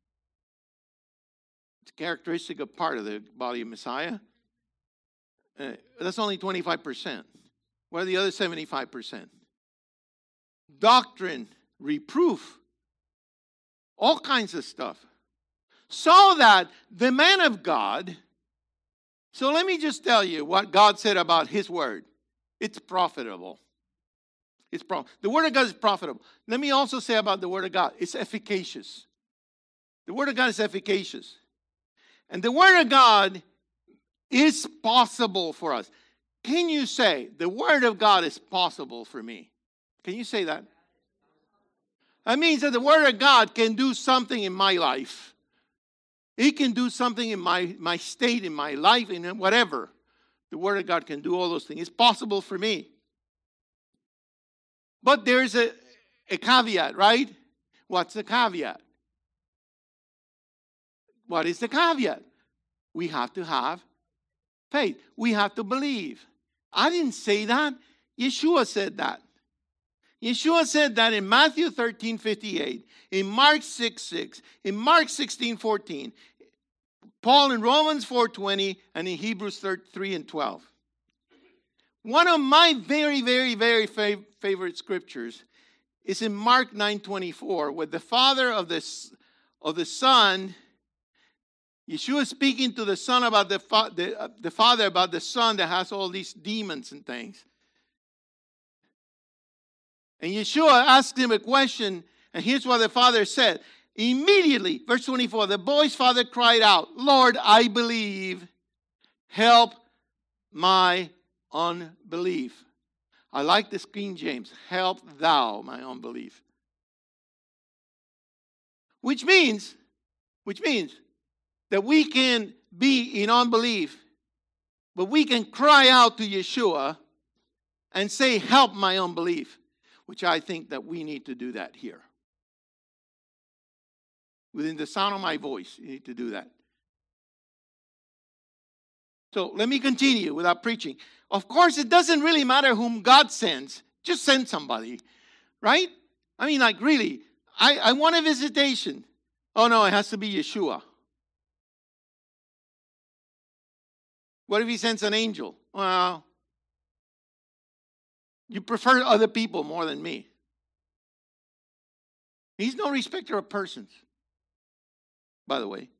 Speaker 1: It's a characteristic of part of the body of Messiah. Uh, that's only twenty-five percent. What are the other seventy-five percent? Doctrine, reproof, all kinds of stuff. So that the man of God, so let me just tell you what God said about His Word. It's profitable. It's prof- the Word of God is profitable. Let me also say about the Word of God, it's efficacious. The Word of God is efficacious. And the Word of God is possible for us. Can you say, the Word of God is possible for me? Can you say that? That means that the Word of God can do something in my life. It can do something in my, my state, in my life, in whatever. The Word of God can do all those things. It's possible for me. But there's a, a caveat, right? What's the caveat? What is the caveat? We have to have faith. We have to believe. I didn't say that. Yeshua said that. Yeshua said that in Matthew thirteen fifty-eight, in Mark six six, in Mark sixteen fourteen, Paul in Romans four twenty, and in Hebrews three and twelve. One of my very, very, very fav- favorite scriptures is in Mark nine twenty-four, where the father of the, of the son, Yeshua speaking to the son about the, fa- the, uh, the father about the son that has all these demons and things. And Yeshua asked him a question, and here's what the father said. Immediately, verse twenty-four, the boy's father cried out, Lord, I believe, help my unbelief. I like this King James, help thou my unbelief. Which means, which means that we can be in unbelief, but we can cry out to Yeshua and say, help my unbelief. Which I think that we need to do that here. Within the sound of my voice, you need to do that. So let me continue without preaching. Of course, it doesn't really matter whom God sends. Just send somebody, right? I mean, like really, I, I want a visitation. Oh no, it has to be Yeshua. What if He sends an angel? Well, you prefer other people more than me. He's no respecter of persons, by the way.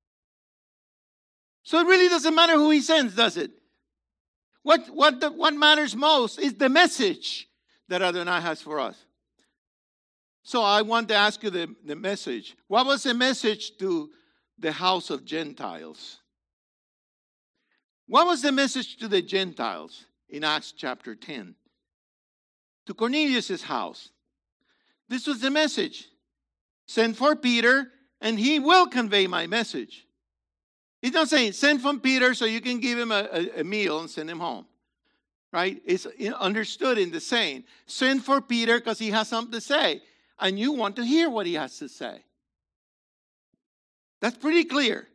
Speaker 1: So it really doesn't matter who He sends, does it? What, what, the, what matters most is the message that Adonai has for us. So I want to ask you the, the message. What was the message to the house of Gentiles? What was the message to the Gentiles in Acts chapter ten? To Cornelius' house. This was the message. Send for Peter, and he will convey my message. He's not saying, send from Peter so you can give him a, a, a meal and send him home. Right? It's understood in the saying. Send for Peter because he has something to say. And you want to hear what he has to say. That's pretty clear.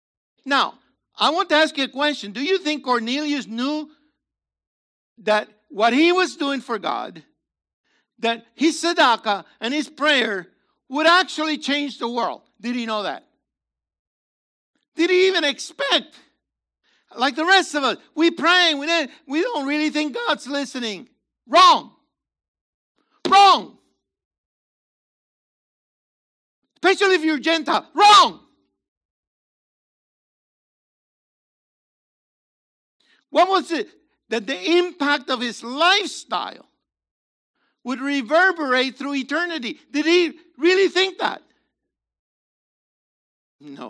Speaker 1: Now, I want to ask you a question. Do you think Cornelius knew that what he was doing for God, that his tzedakah and his prayer would actually change the world. Did he know that? Did he even expect? Like the rest of us, we pray, we don't, we don't really think God's listening. Wrong. Wrong. Especially if you're Gentile. Wrong. What was it? That the impact of his lifestyle would reverberate through eternity. Did he really think that? No.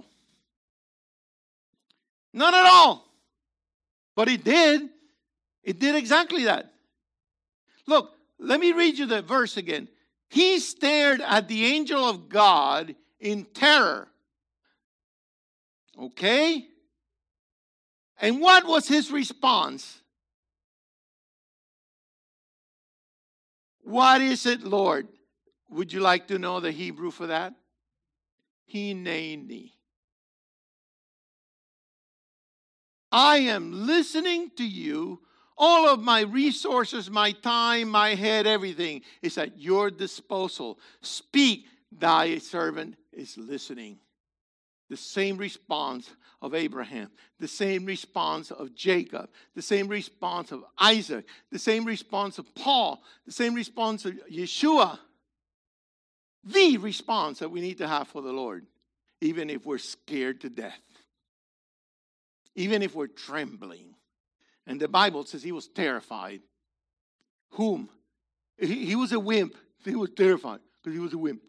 Speaker 1: Not at all. But it did. It did exactly that. Look, let me read you the verse again. He stared at the angel of God in terror. Okay? And what was his response? What is it, Lord? Would you like to know the Hebrew for that? Hineni. I am listening to you. All of my resources, my time, my head, everything is at your disposal. Speak, thy servant is listening. The same response of Abraham, the same response of Jacob, the same response of Isaac, the same response of Paul, the same response of Yeshua. The response that we need to have for the Lord, even if we're scared to death, even if we're trembling. And the Bible says he was terrified. Whom? He, he was a wimp. He was terrified because he was a wimp.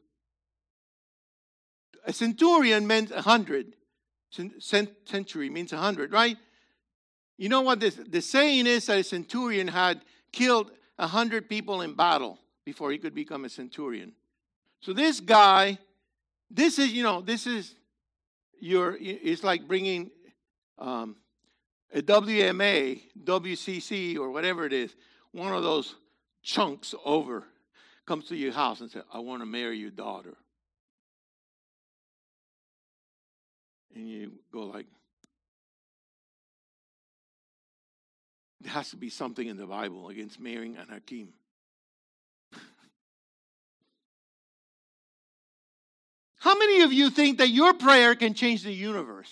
Speaker 1: A centurion meant a hundred. Century means a hundred, right? You know what this, the saying is that a centurion had killed a hundred people in battle before he could become a centurion. So this guy, this is, you know, this is your, it's like bringing um, a W M A, W C C, or whatever it is, one of those chunks over, comes to your house and says, I want to marry your daughter. And you go like, there has to be something in the Bible against marrying an Hakim. How many of you think that your prayer can change the universe?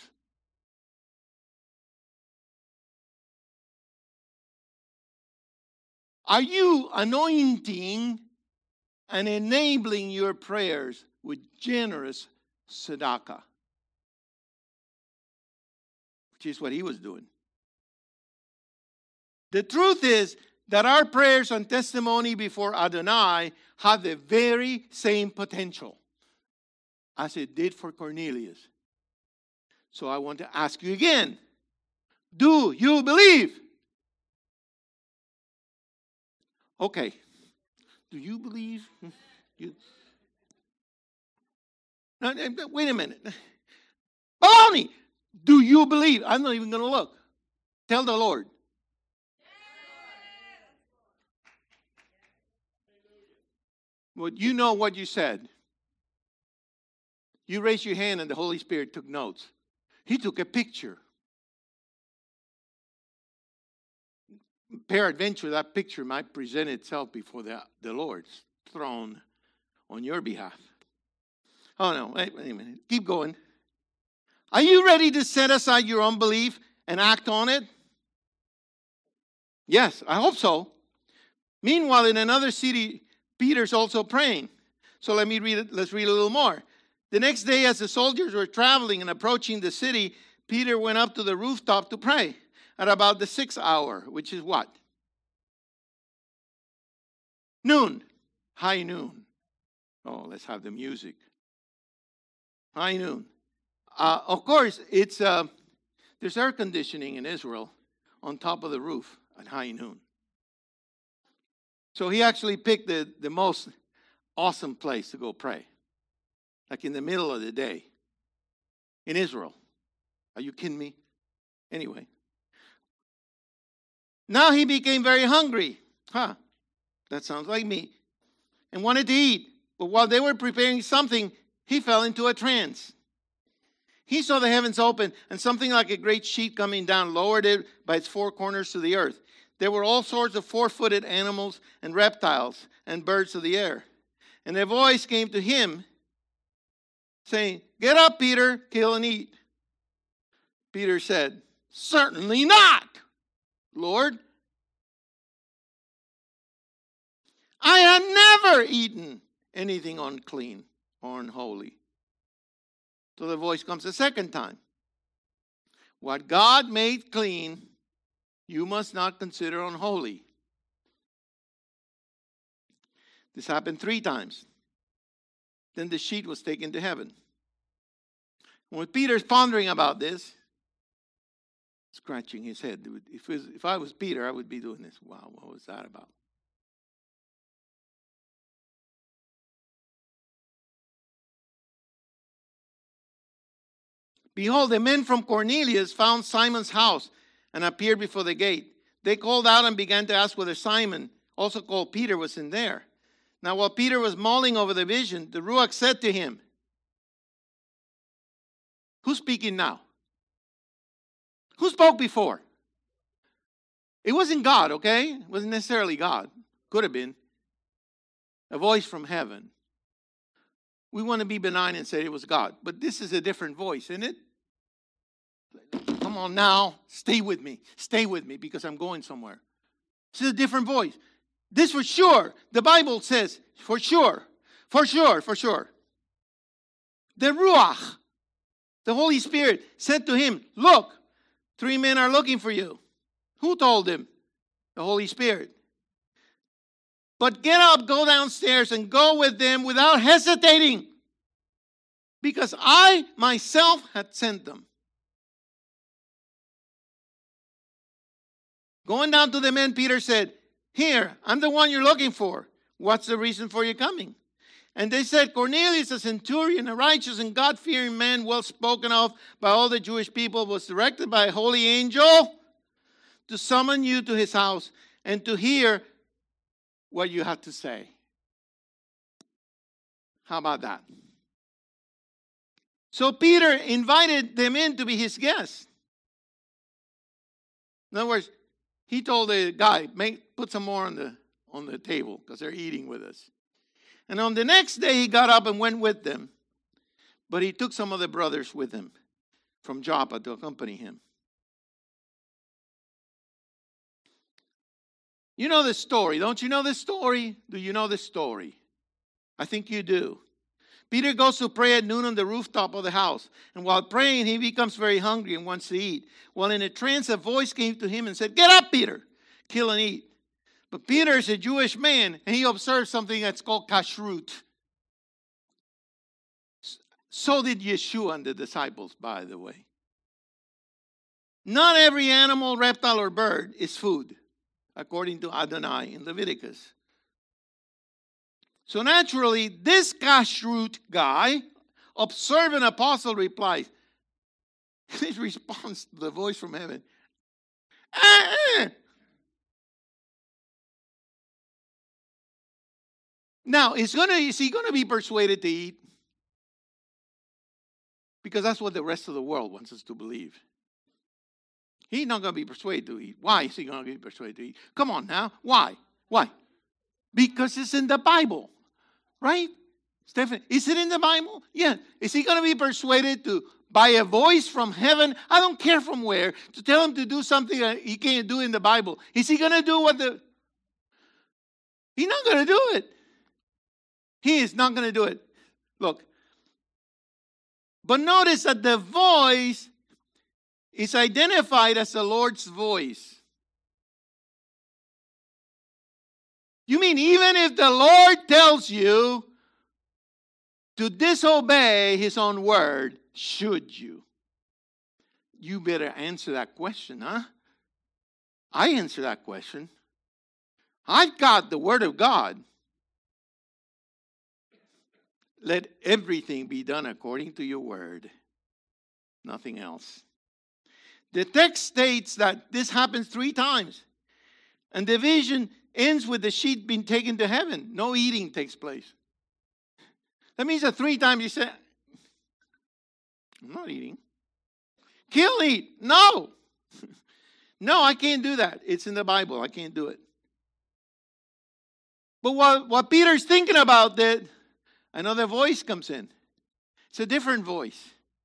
Speaker 1: Are you anointing and enabling your prayers with generous tzedakah? Which is what he was doing. The truth is that our prayers and testimony before Adonai have the very same potential as it did for Cornelius. So I want to ask you again, do you believe? Okay. Do you believe? You... No, wait a minute. Baloney! Do you believe? I'm not even going to look. Tell the Lord. Well, you know what you said. You raised your hand and the Holy Spirit took notes. He took a picture. Peradventure, that picture might present itself before the, the Lord's throne on your behalf. Oh, no. Wait, wait a minute. Keep going. Are you ready to set aside your unbelief and act on it? Yes, I hope so. Meanwhile, in another city, Peter's also praying. So let me read it. Let's read a little more. The next day, as the soldiers were traveling and approaching the city, Peter went up to the rooftop to pray at about the sixth hour, which is what? Noon. High noon. Oh, let's have the music. High noon. Uh, of course, it's uh, there's air conditioning in Israel on top of the roof at high noon. So he actually picked the, the most awesome place to go pray. Like in the middle of the day. In Israel. Are you kidding me? Anyway. Now he became very hungry. Huh. That sounds like me. And wanted to eat. But while they were preparing something, he fell into a trance. He saw the heavens open and something like a great sheet coming down, lowered it by its four corners to the earth. there were all sorts of four-footed animals and reptiles and birds of the air. And a voice came to him saying, "Get up, Peter, kill and eat." Peter said, "Certainly not, Lord. I have never eaten anything unclean or unholy." So the voice comes a second time. "What God made clean, you must not consider unholy." This happened three times. Then the sheet was taken to heaven. When Peter's pondering about this, scratching his head. If, it was, if I was Peter, I would be doing this. Wow, what was that about? Behold, the men from Cornelius found Simon's house and appeared before the gate. They called out and began to ask whether Simon, also called Peter, was in there. Now, while Peter was mulling over the vision, the Ruach said to him, who's speaking now? Who spoke before? It wasn't God, okay? It wasn't necessarily God. Could have been. A voice from heaven. We want to be benign and say it was God. But this is a different voice, isn't it? Come on now. Stay with me. Stay with me because I'm going somewhere. This is a different voice. This for sure. The Bible says for sure. For sure. For sure. The Ruach, the Holy Spirit, said to him, look, three men are looking for you. Who told him? The Holy Spirit. But get up, go downstairs, and go with them without hesitating, because I myself had sent them. Going down to the men, Peter said, here, I'm the one you're looking for. What's the reason for your coming? And they said, Cornelius, a centurion, a righteous and God-fearing man, well spoken of by all the Jewish people, was directed by a holy angel to summon you to his house and to hear what you had to say. How about that? So Peter invited them in to be his guests. In other words, he told the guy, Make, put some more on the, on the table because they're eating with us. And on the next day, he got up and went with them. But he took some of the brothers with him from Joppa to accompany him. You know this story. Don't you know this story? Do you know this story? I think you do. Peter goes to pray at noon on the rooftop of the house. And while praying, he becomes very hungry and wants to eat. While in a trance, a voice came to him and said, get up, Peter, kill and eat. But Peter is a Jewish man, and he observed something that's called kashrut. So did Yeshua and the disciples, by the way. Not every animal, reptile, or bird is food, according to Adonai in Leviticus. So naturally, this kashrut guy, observant apostle, replies. His response to the voice from heaven. Ah, ah. Now, is, gonna, is he going to be persuaded to eat? Because that's what the rest of the world wants us to believe. He's not going to be persuaded to eat. Why is he going to be persuaded to eat? Come on now. Why? Why? Because it's in the Bible. Right? Stephen, is it in the Bible? Yeah. Is he going to be persuaded to, by a voice from heaven, I don't care from where, to tell him to do something that he can't do in the Bible? Is he going to do what the... He's not going to do it. He is not going to do it. Look. But notice that the voice is identified as the Lord's voice. You mean even if the Lord tells you to disobey his own word, should you? You better answer that question, huh? I answer that question. I've got the word of God. Let everything be done according to your word. Nothing else. The text states that this happens three times. And the vision ends with the sheet being taken to heaven. No eating takes place. That means that three times you say, I'm not eating. Kill, eat. No. No, I can't do that. It's in the Bible. I can't do it. But what, what Peter's thinking about, that another voice comes in. It's a different voice.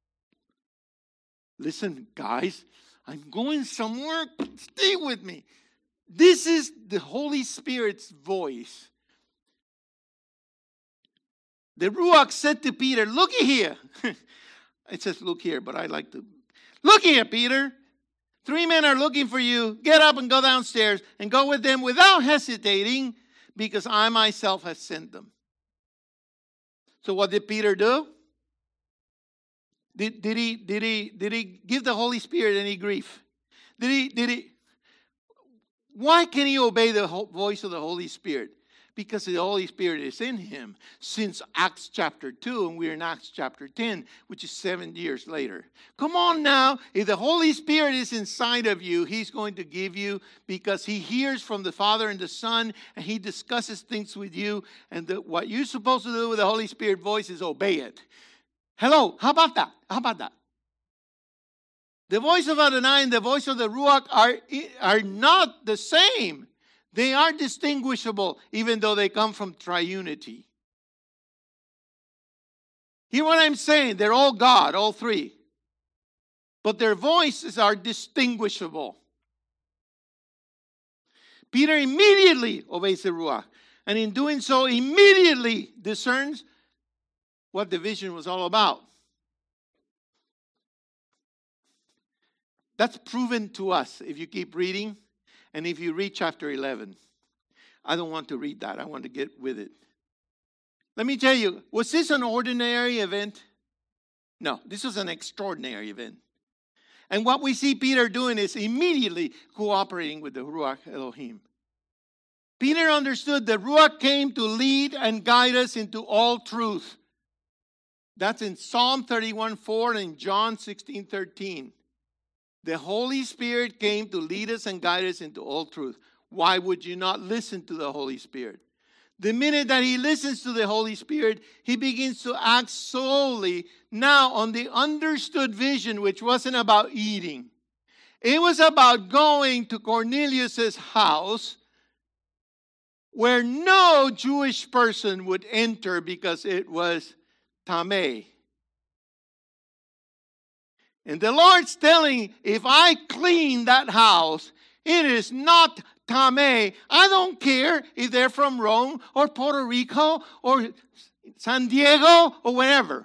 Speaker 1: Listen, guys, I'm going somewhere. Stay with me. This is the Holy Spirit's voice. The Ruach said to Peter, looky here. It says look here, but I like to. Look here, Peter. Three men are looking for you. Get up and go downstairs and go with them without hesitating, because I myself have sent them. So what did Peter do? Did, did he did he did he give the Holy Spirit any grief? Did he did he Why can he obey the voice of the Holy Spirit? Because the Holy Spirit is in him since Acts chapter two, and we're in Acts chapter ten, which is seven years later. Come on now. If the Holy Spirit is inside of you, he's going to give you, because he hears from the Father and the Son, and he discusses things with you. And the, what you're supposed to do with the Holy Spirit voice is obey it. Hello, how about that? How about that? The voice of Adonai and the voice of the Ruach are, are not the same. They are distinguishable, even though they come from triunity. Hear what I'm saying? They're all God, all three. But their voices are distinguishable. Peter immediately obeys the Ruach. And in doing so, immediately discerns what the vision was all about. That's proven to us if you keep reading. And if you read chapter eleven, I don't want to read that. I want to get with it. Let me tell you, was this an ordinary event? No, this was an extraordinary event. And what we see Peter doing is immediately cooperating with the Ruach Elohim. Peter understood the Ruach came to lead and guide us into all truth. That's in Psalm thirty-one four and in John sixteen thirteen. The Holy Spirit came to lead us and guide us into all truth. Why would you not listen to the Holy Spirit? The minute that he listens to the Holy Spirit, he begins to act solely now on the understood vision, which wasn't about eating. It was about going to Cornelius' house, where no Jewish person would enter because it was tameh. And the Lord's telling, if I clean that house, it is not tameh. I don't care if they're from Rome or Puerto Rico or San Diego or wherever.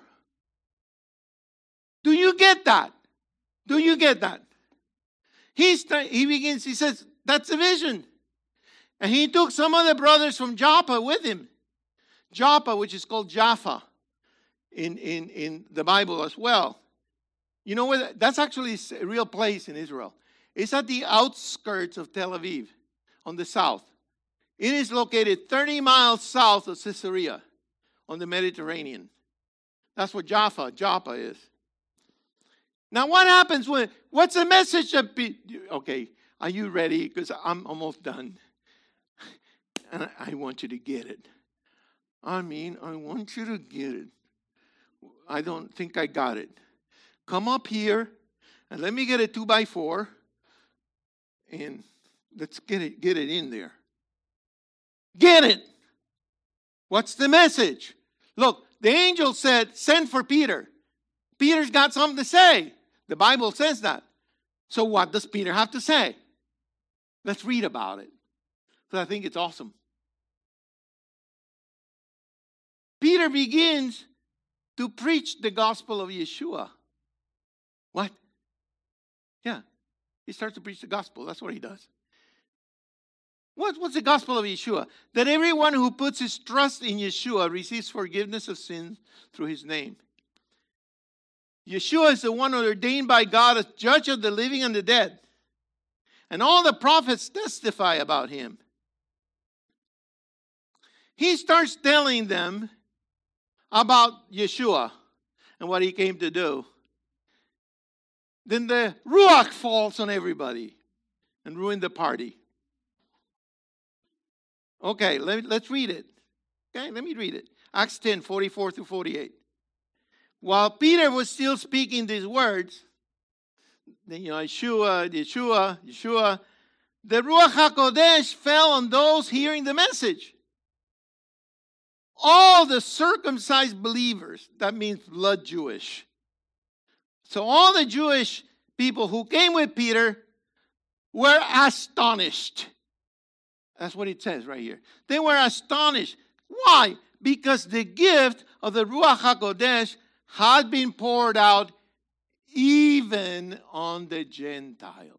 Speaker 1: Do you get that? Do you get that? He's, he begins, he says, that's the vision. And he took some of the brothers from Joppa with him. Joppa, which is called Jaffa in, in, in the Bible as well. You know where? That's actually a real place in Israel. It's at the outskirts of Tel Aviv, on the south. It is located thirty miles south of Caesarea, on the Mediterranean. That's what Jaffa, Joppa is. Now, what happens when? What's the message that? Be, okay, are you ready? Because I'm almost done, and I want you to get it. I mean, I want you to get it. I don't think I got it. Come up here and let me get a two by four and let's get it, get it in there. Get it. What's the message? Look, the angel said, send for Peter. Peter's got something to say. The Bible says that. So what does Peter have to say? Let's read about it. Because I think it's awesome. Peter begins to preach the gospel of Yeshua. What? Yeah. He starts to preach the gospel. That's what he does. What, what's the gospel of Yeshua? That everyone who puts his trust in Yeshua receives forgiveness of sins through his name. Yeshua is the one ordained by God as judge of the living and the dead. And all the prophets testify about him. He starts telling them about Yeshua and what he came to do. Then the Ruach falls on everybody and ruins the party. Okay, let, let's read it. Okay, let me read it. Acts ten, forty-four through forty-eight. While Peter was still speaking these words, then, you know, Yeshua, Yeshua, Yeshua, the Ruach HaKodesh fell on those hearing the message. All the circumcised believers, that means blood Jewish. So all the Jewish people who came with Peter were astonished. That's what it says right here. They were astonished. Why? Because the gift of the Ruach HaKodesh had been poured out even on the Gentiles.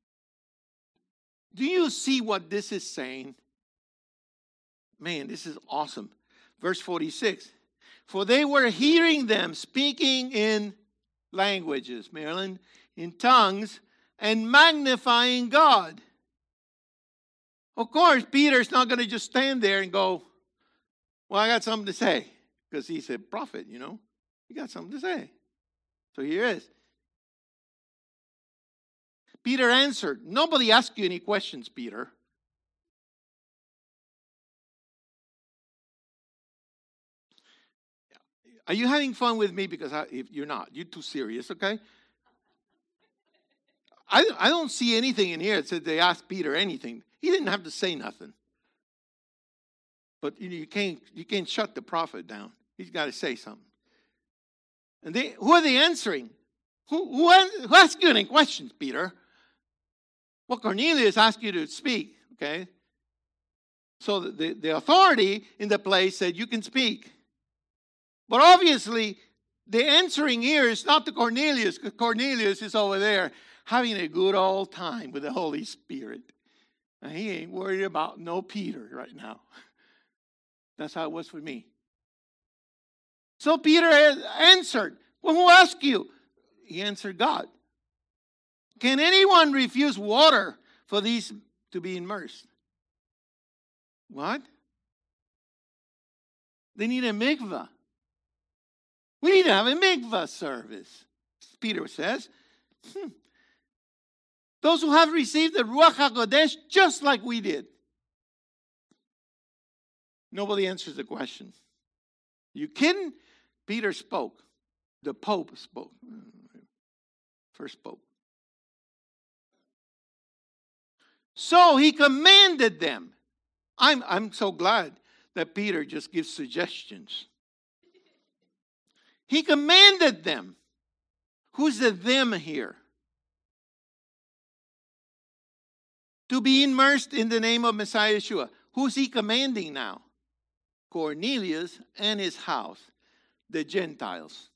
Speaker 1: Do you see what this is saying? Man, this is awesome. Verse forty-six. For they were hearing them speaking in languages, Marilyn, in tongues, and magnifying God. Of course, Peter's not going to just stand there and go, well, I got something to say. Because he's a prophet, you know. He got something to say. So here it is. Peter answered. Nobody asked you any questions, Peter. Are you having fun with me? Because I, if you're not, you're too serious, okay? I, I don't see anything in here that said they asked Peter anything. He didn't have to say nothing. But you, know, you can't you can't shut the prophet down. He's got to say something. And they, who are they answering? Who, who, who asked you any questions, Peter? Well, Cornelius asked you to speak, okay? So the, the, the authority in the place said you can speak. But obviously, the answering here is not to Cornelius, because Cornelius is over there having a good old time with the Holy Spirit. And he ain't worried about no Peter right now. That's how it was for me. So Peter answered, well, who asked you? He answered, God. Can anyone refuse water for these to be immersed? What? They need a mikvah. We need to have a mikvah service, Peter says. Hmm. Those who have received the Ruach HaKodesh just like we did. Nobody answers the question. You kidding? Peter spoke. The Pope spoke. First Pope. So he commanded them. I'm, I'm so glad that Peter just gives suggestions. He commanded them. Who's the them here? To be immersed in the name of Messiah Yeshua. Who's he commanding now? Cornelius and his house, the Gentiles.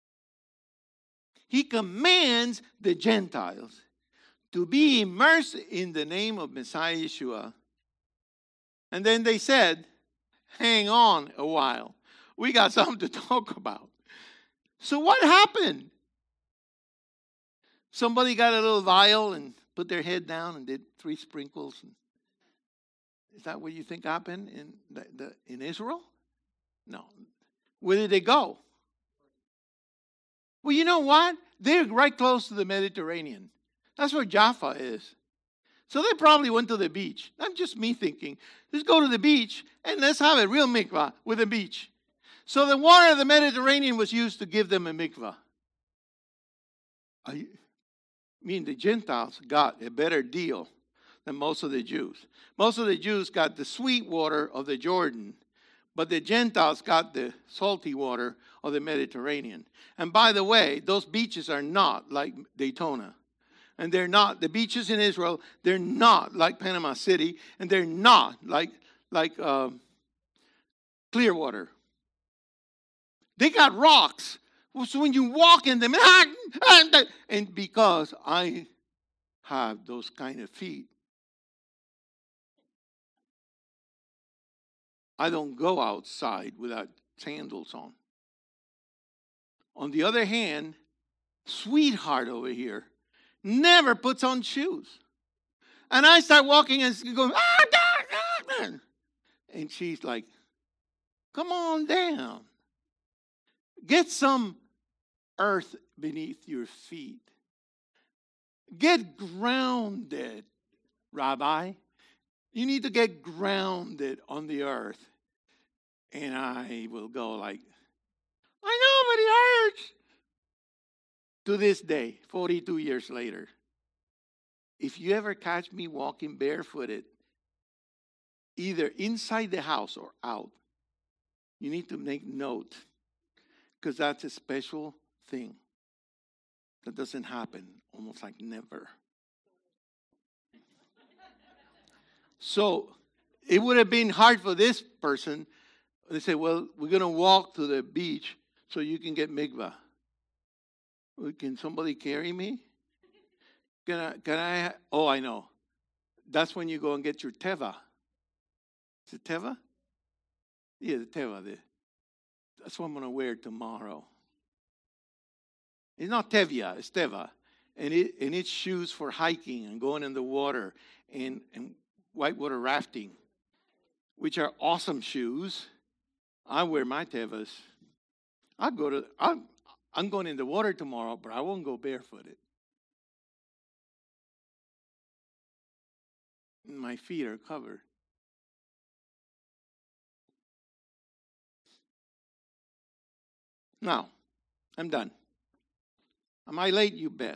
Speaker 1: He commands the Gentiles to be immersed in the name of Messiah Yeshua. And then they said, hang on a while. We got something to talk about. So what happened? Somebody got a little vial and put their head down and did three sprinkles. Is that what you think happened in the, the, in Israel? No. Where did they go? Well, you know what? They're right close to the Mediterranean. That's where Jaffa is. So they probably went to the beach. Not just me thinking. Let's go to the beach and let's have a real mikvah with a beach. So the water of the Mediterranean was used to give them a mikvah. I mean, the Gentiles got a better deal than most of the Jews. Most of the Jews got the sweet water of the Jordan, but the Gentiles got the salty water of the Mediterranean. And by the way, those beaches are not like Daytona. And they're not, the beaches in Israel, they're not like Panama City, and they're not like, like uh, Clearwater. They got rocks. So when you walk in them, and because I have those kind of feet, I don't go outside without sandals on. On the other hand, sweetheart over here never puts on shoes. And I start walking and going, ah, ah, ah. And she's like, come on down. Get some earth beneath your feet. Get grounded, Rabbi. You need to get grounded on the earth. And I will go like, I know, but it hurts. To this day, forty-two years later, if you ever catch me walking barefooted, either inside the house or out, you need to make note, because that's a special thing that doesn't happen, almost like never. So it would have been hard for this person. They say, well, we're going to walk to the beach so you can get mikvah. Well, can somebody carry me? Can I, can I? Oh, I know. That's when you go and get your teva. Is it teva? Yeah, the teva. The, that's what I'm going to wear tomorrow. It's not tevia, it's teva. And, it, and it's shoes for hiking and going in the water and, and whitewater rafting, which are awesome shoes. I wear my tevas. I go to, I'm, I'm going in the water tomorrow, but I won't go barefooted. My feet are covered. Now, I'm done. Am I late? You bet.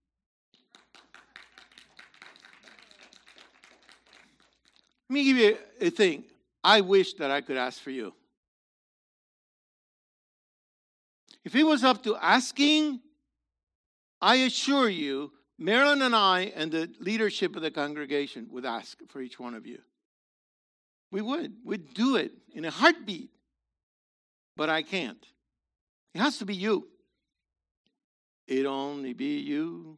Speaker 1: Let me give you a thing. I wish that I could ask for you. If it was up to asking, I assure you, Marilyn and I and the leadership of the congregation would ask for each one of you. We would. We'd do it in a heartbeat. But I can't. It has to be you. It only be you.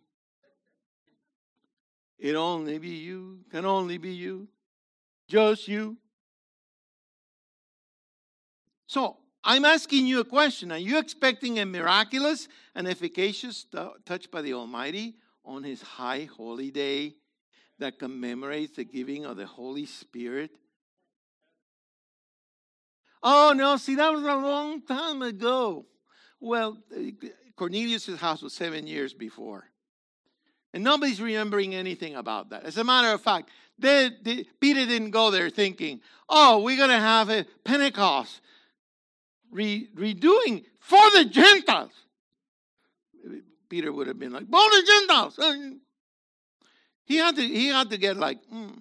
Speaker 1: It only be you. Can only be you. Just you. So, I'm asking you a question. Are you expecting a miraculous and efficacious touch by the Almighty on His high holy day that commemorates the giving of the Holy Spirit? Oh, no, see, that was a long time ago. Well, Cornelius' house was seven years before. And nobody's remembering anything about that. As a matter of fact, they, they, Peter didn't go there thinking, oh, we're going to have a Pentecost re, redoing for the Gentiles. Peter would have been like, for the Gentiles. He had to, he had to get like, mm.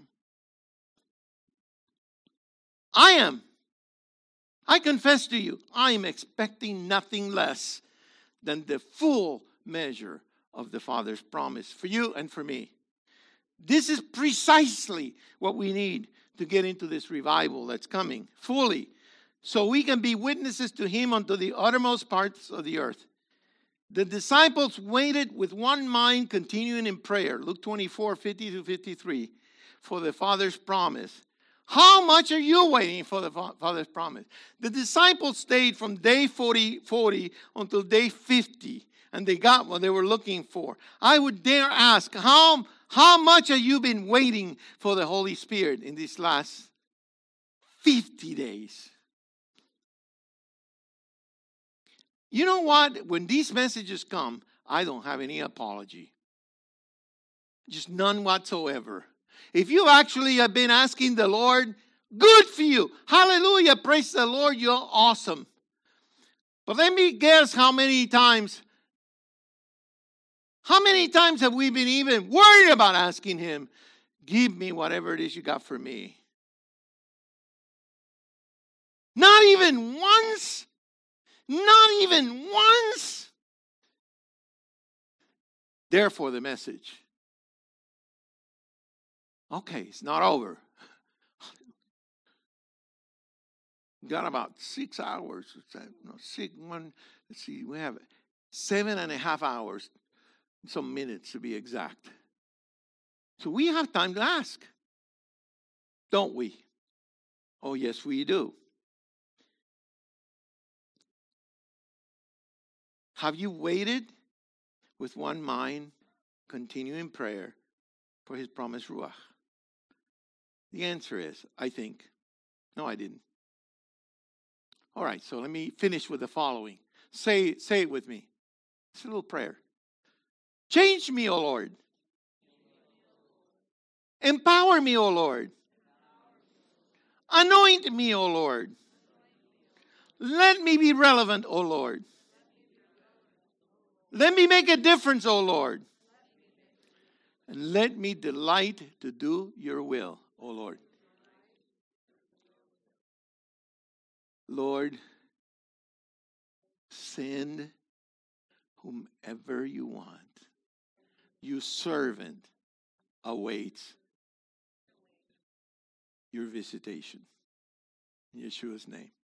Speaker 1: I am. I confess to you, I am expecting nothing less than the full measure of the Father's promise for you and for me. This is precisely what we need to get into this revival that's coming fully, so we can be witnesses to Him unto the uttermost parts of the earth. The disciples waited with one mind, continuing in prayer. Luke twenty-four, fifty to fifty-three, for the Father's promise. How much are you waiting for the Father's promise? The disciples stayed from day forty, forty until day fifty, and they got what they were looking for. I would dare ask, how, how much have you been waiting for the Holy Spirit in these last fifty days? You know what? When these messages come, I don't have any apology. Just none whatsoever. If you actually have been asking the Lord, good for you. Hallelujah. Praise the Lord. You're awesome. But let me guess how many times, how many times have we been even worried about asking Him, give me whatever it is you got for me? Not even once. Not even once. Therefore, the message. Okay, it's not over. Got about six hours. No, six, one, let's see, we have seven and a half hours, some minutes to be exact. So we have time to ask. Don't we? Oh, yes, we do. Have you waited with one mind, continue in prayer for His promised Ruach? The answer is, I think, no, I didn't. All right, so let me finish with the following. Say, say it with me. It's a little prayer. Change me, O Lord. Empower me, O Lord. Anoint me, O Lord. Let me be relevant, O Lord. Let me make a difference, O Lord. And let me delight to do your will, O Lord. Lord, send whomever you want. Your servant awaits your visitation. In Yeshua's name.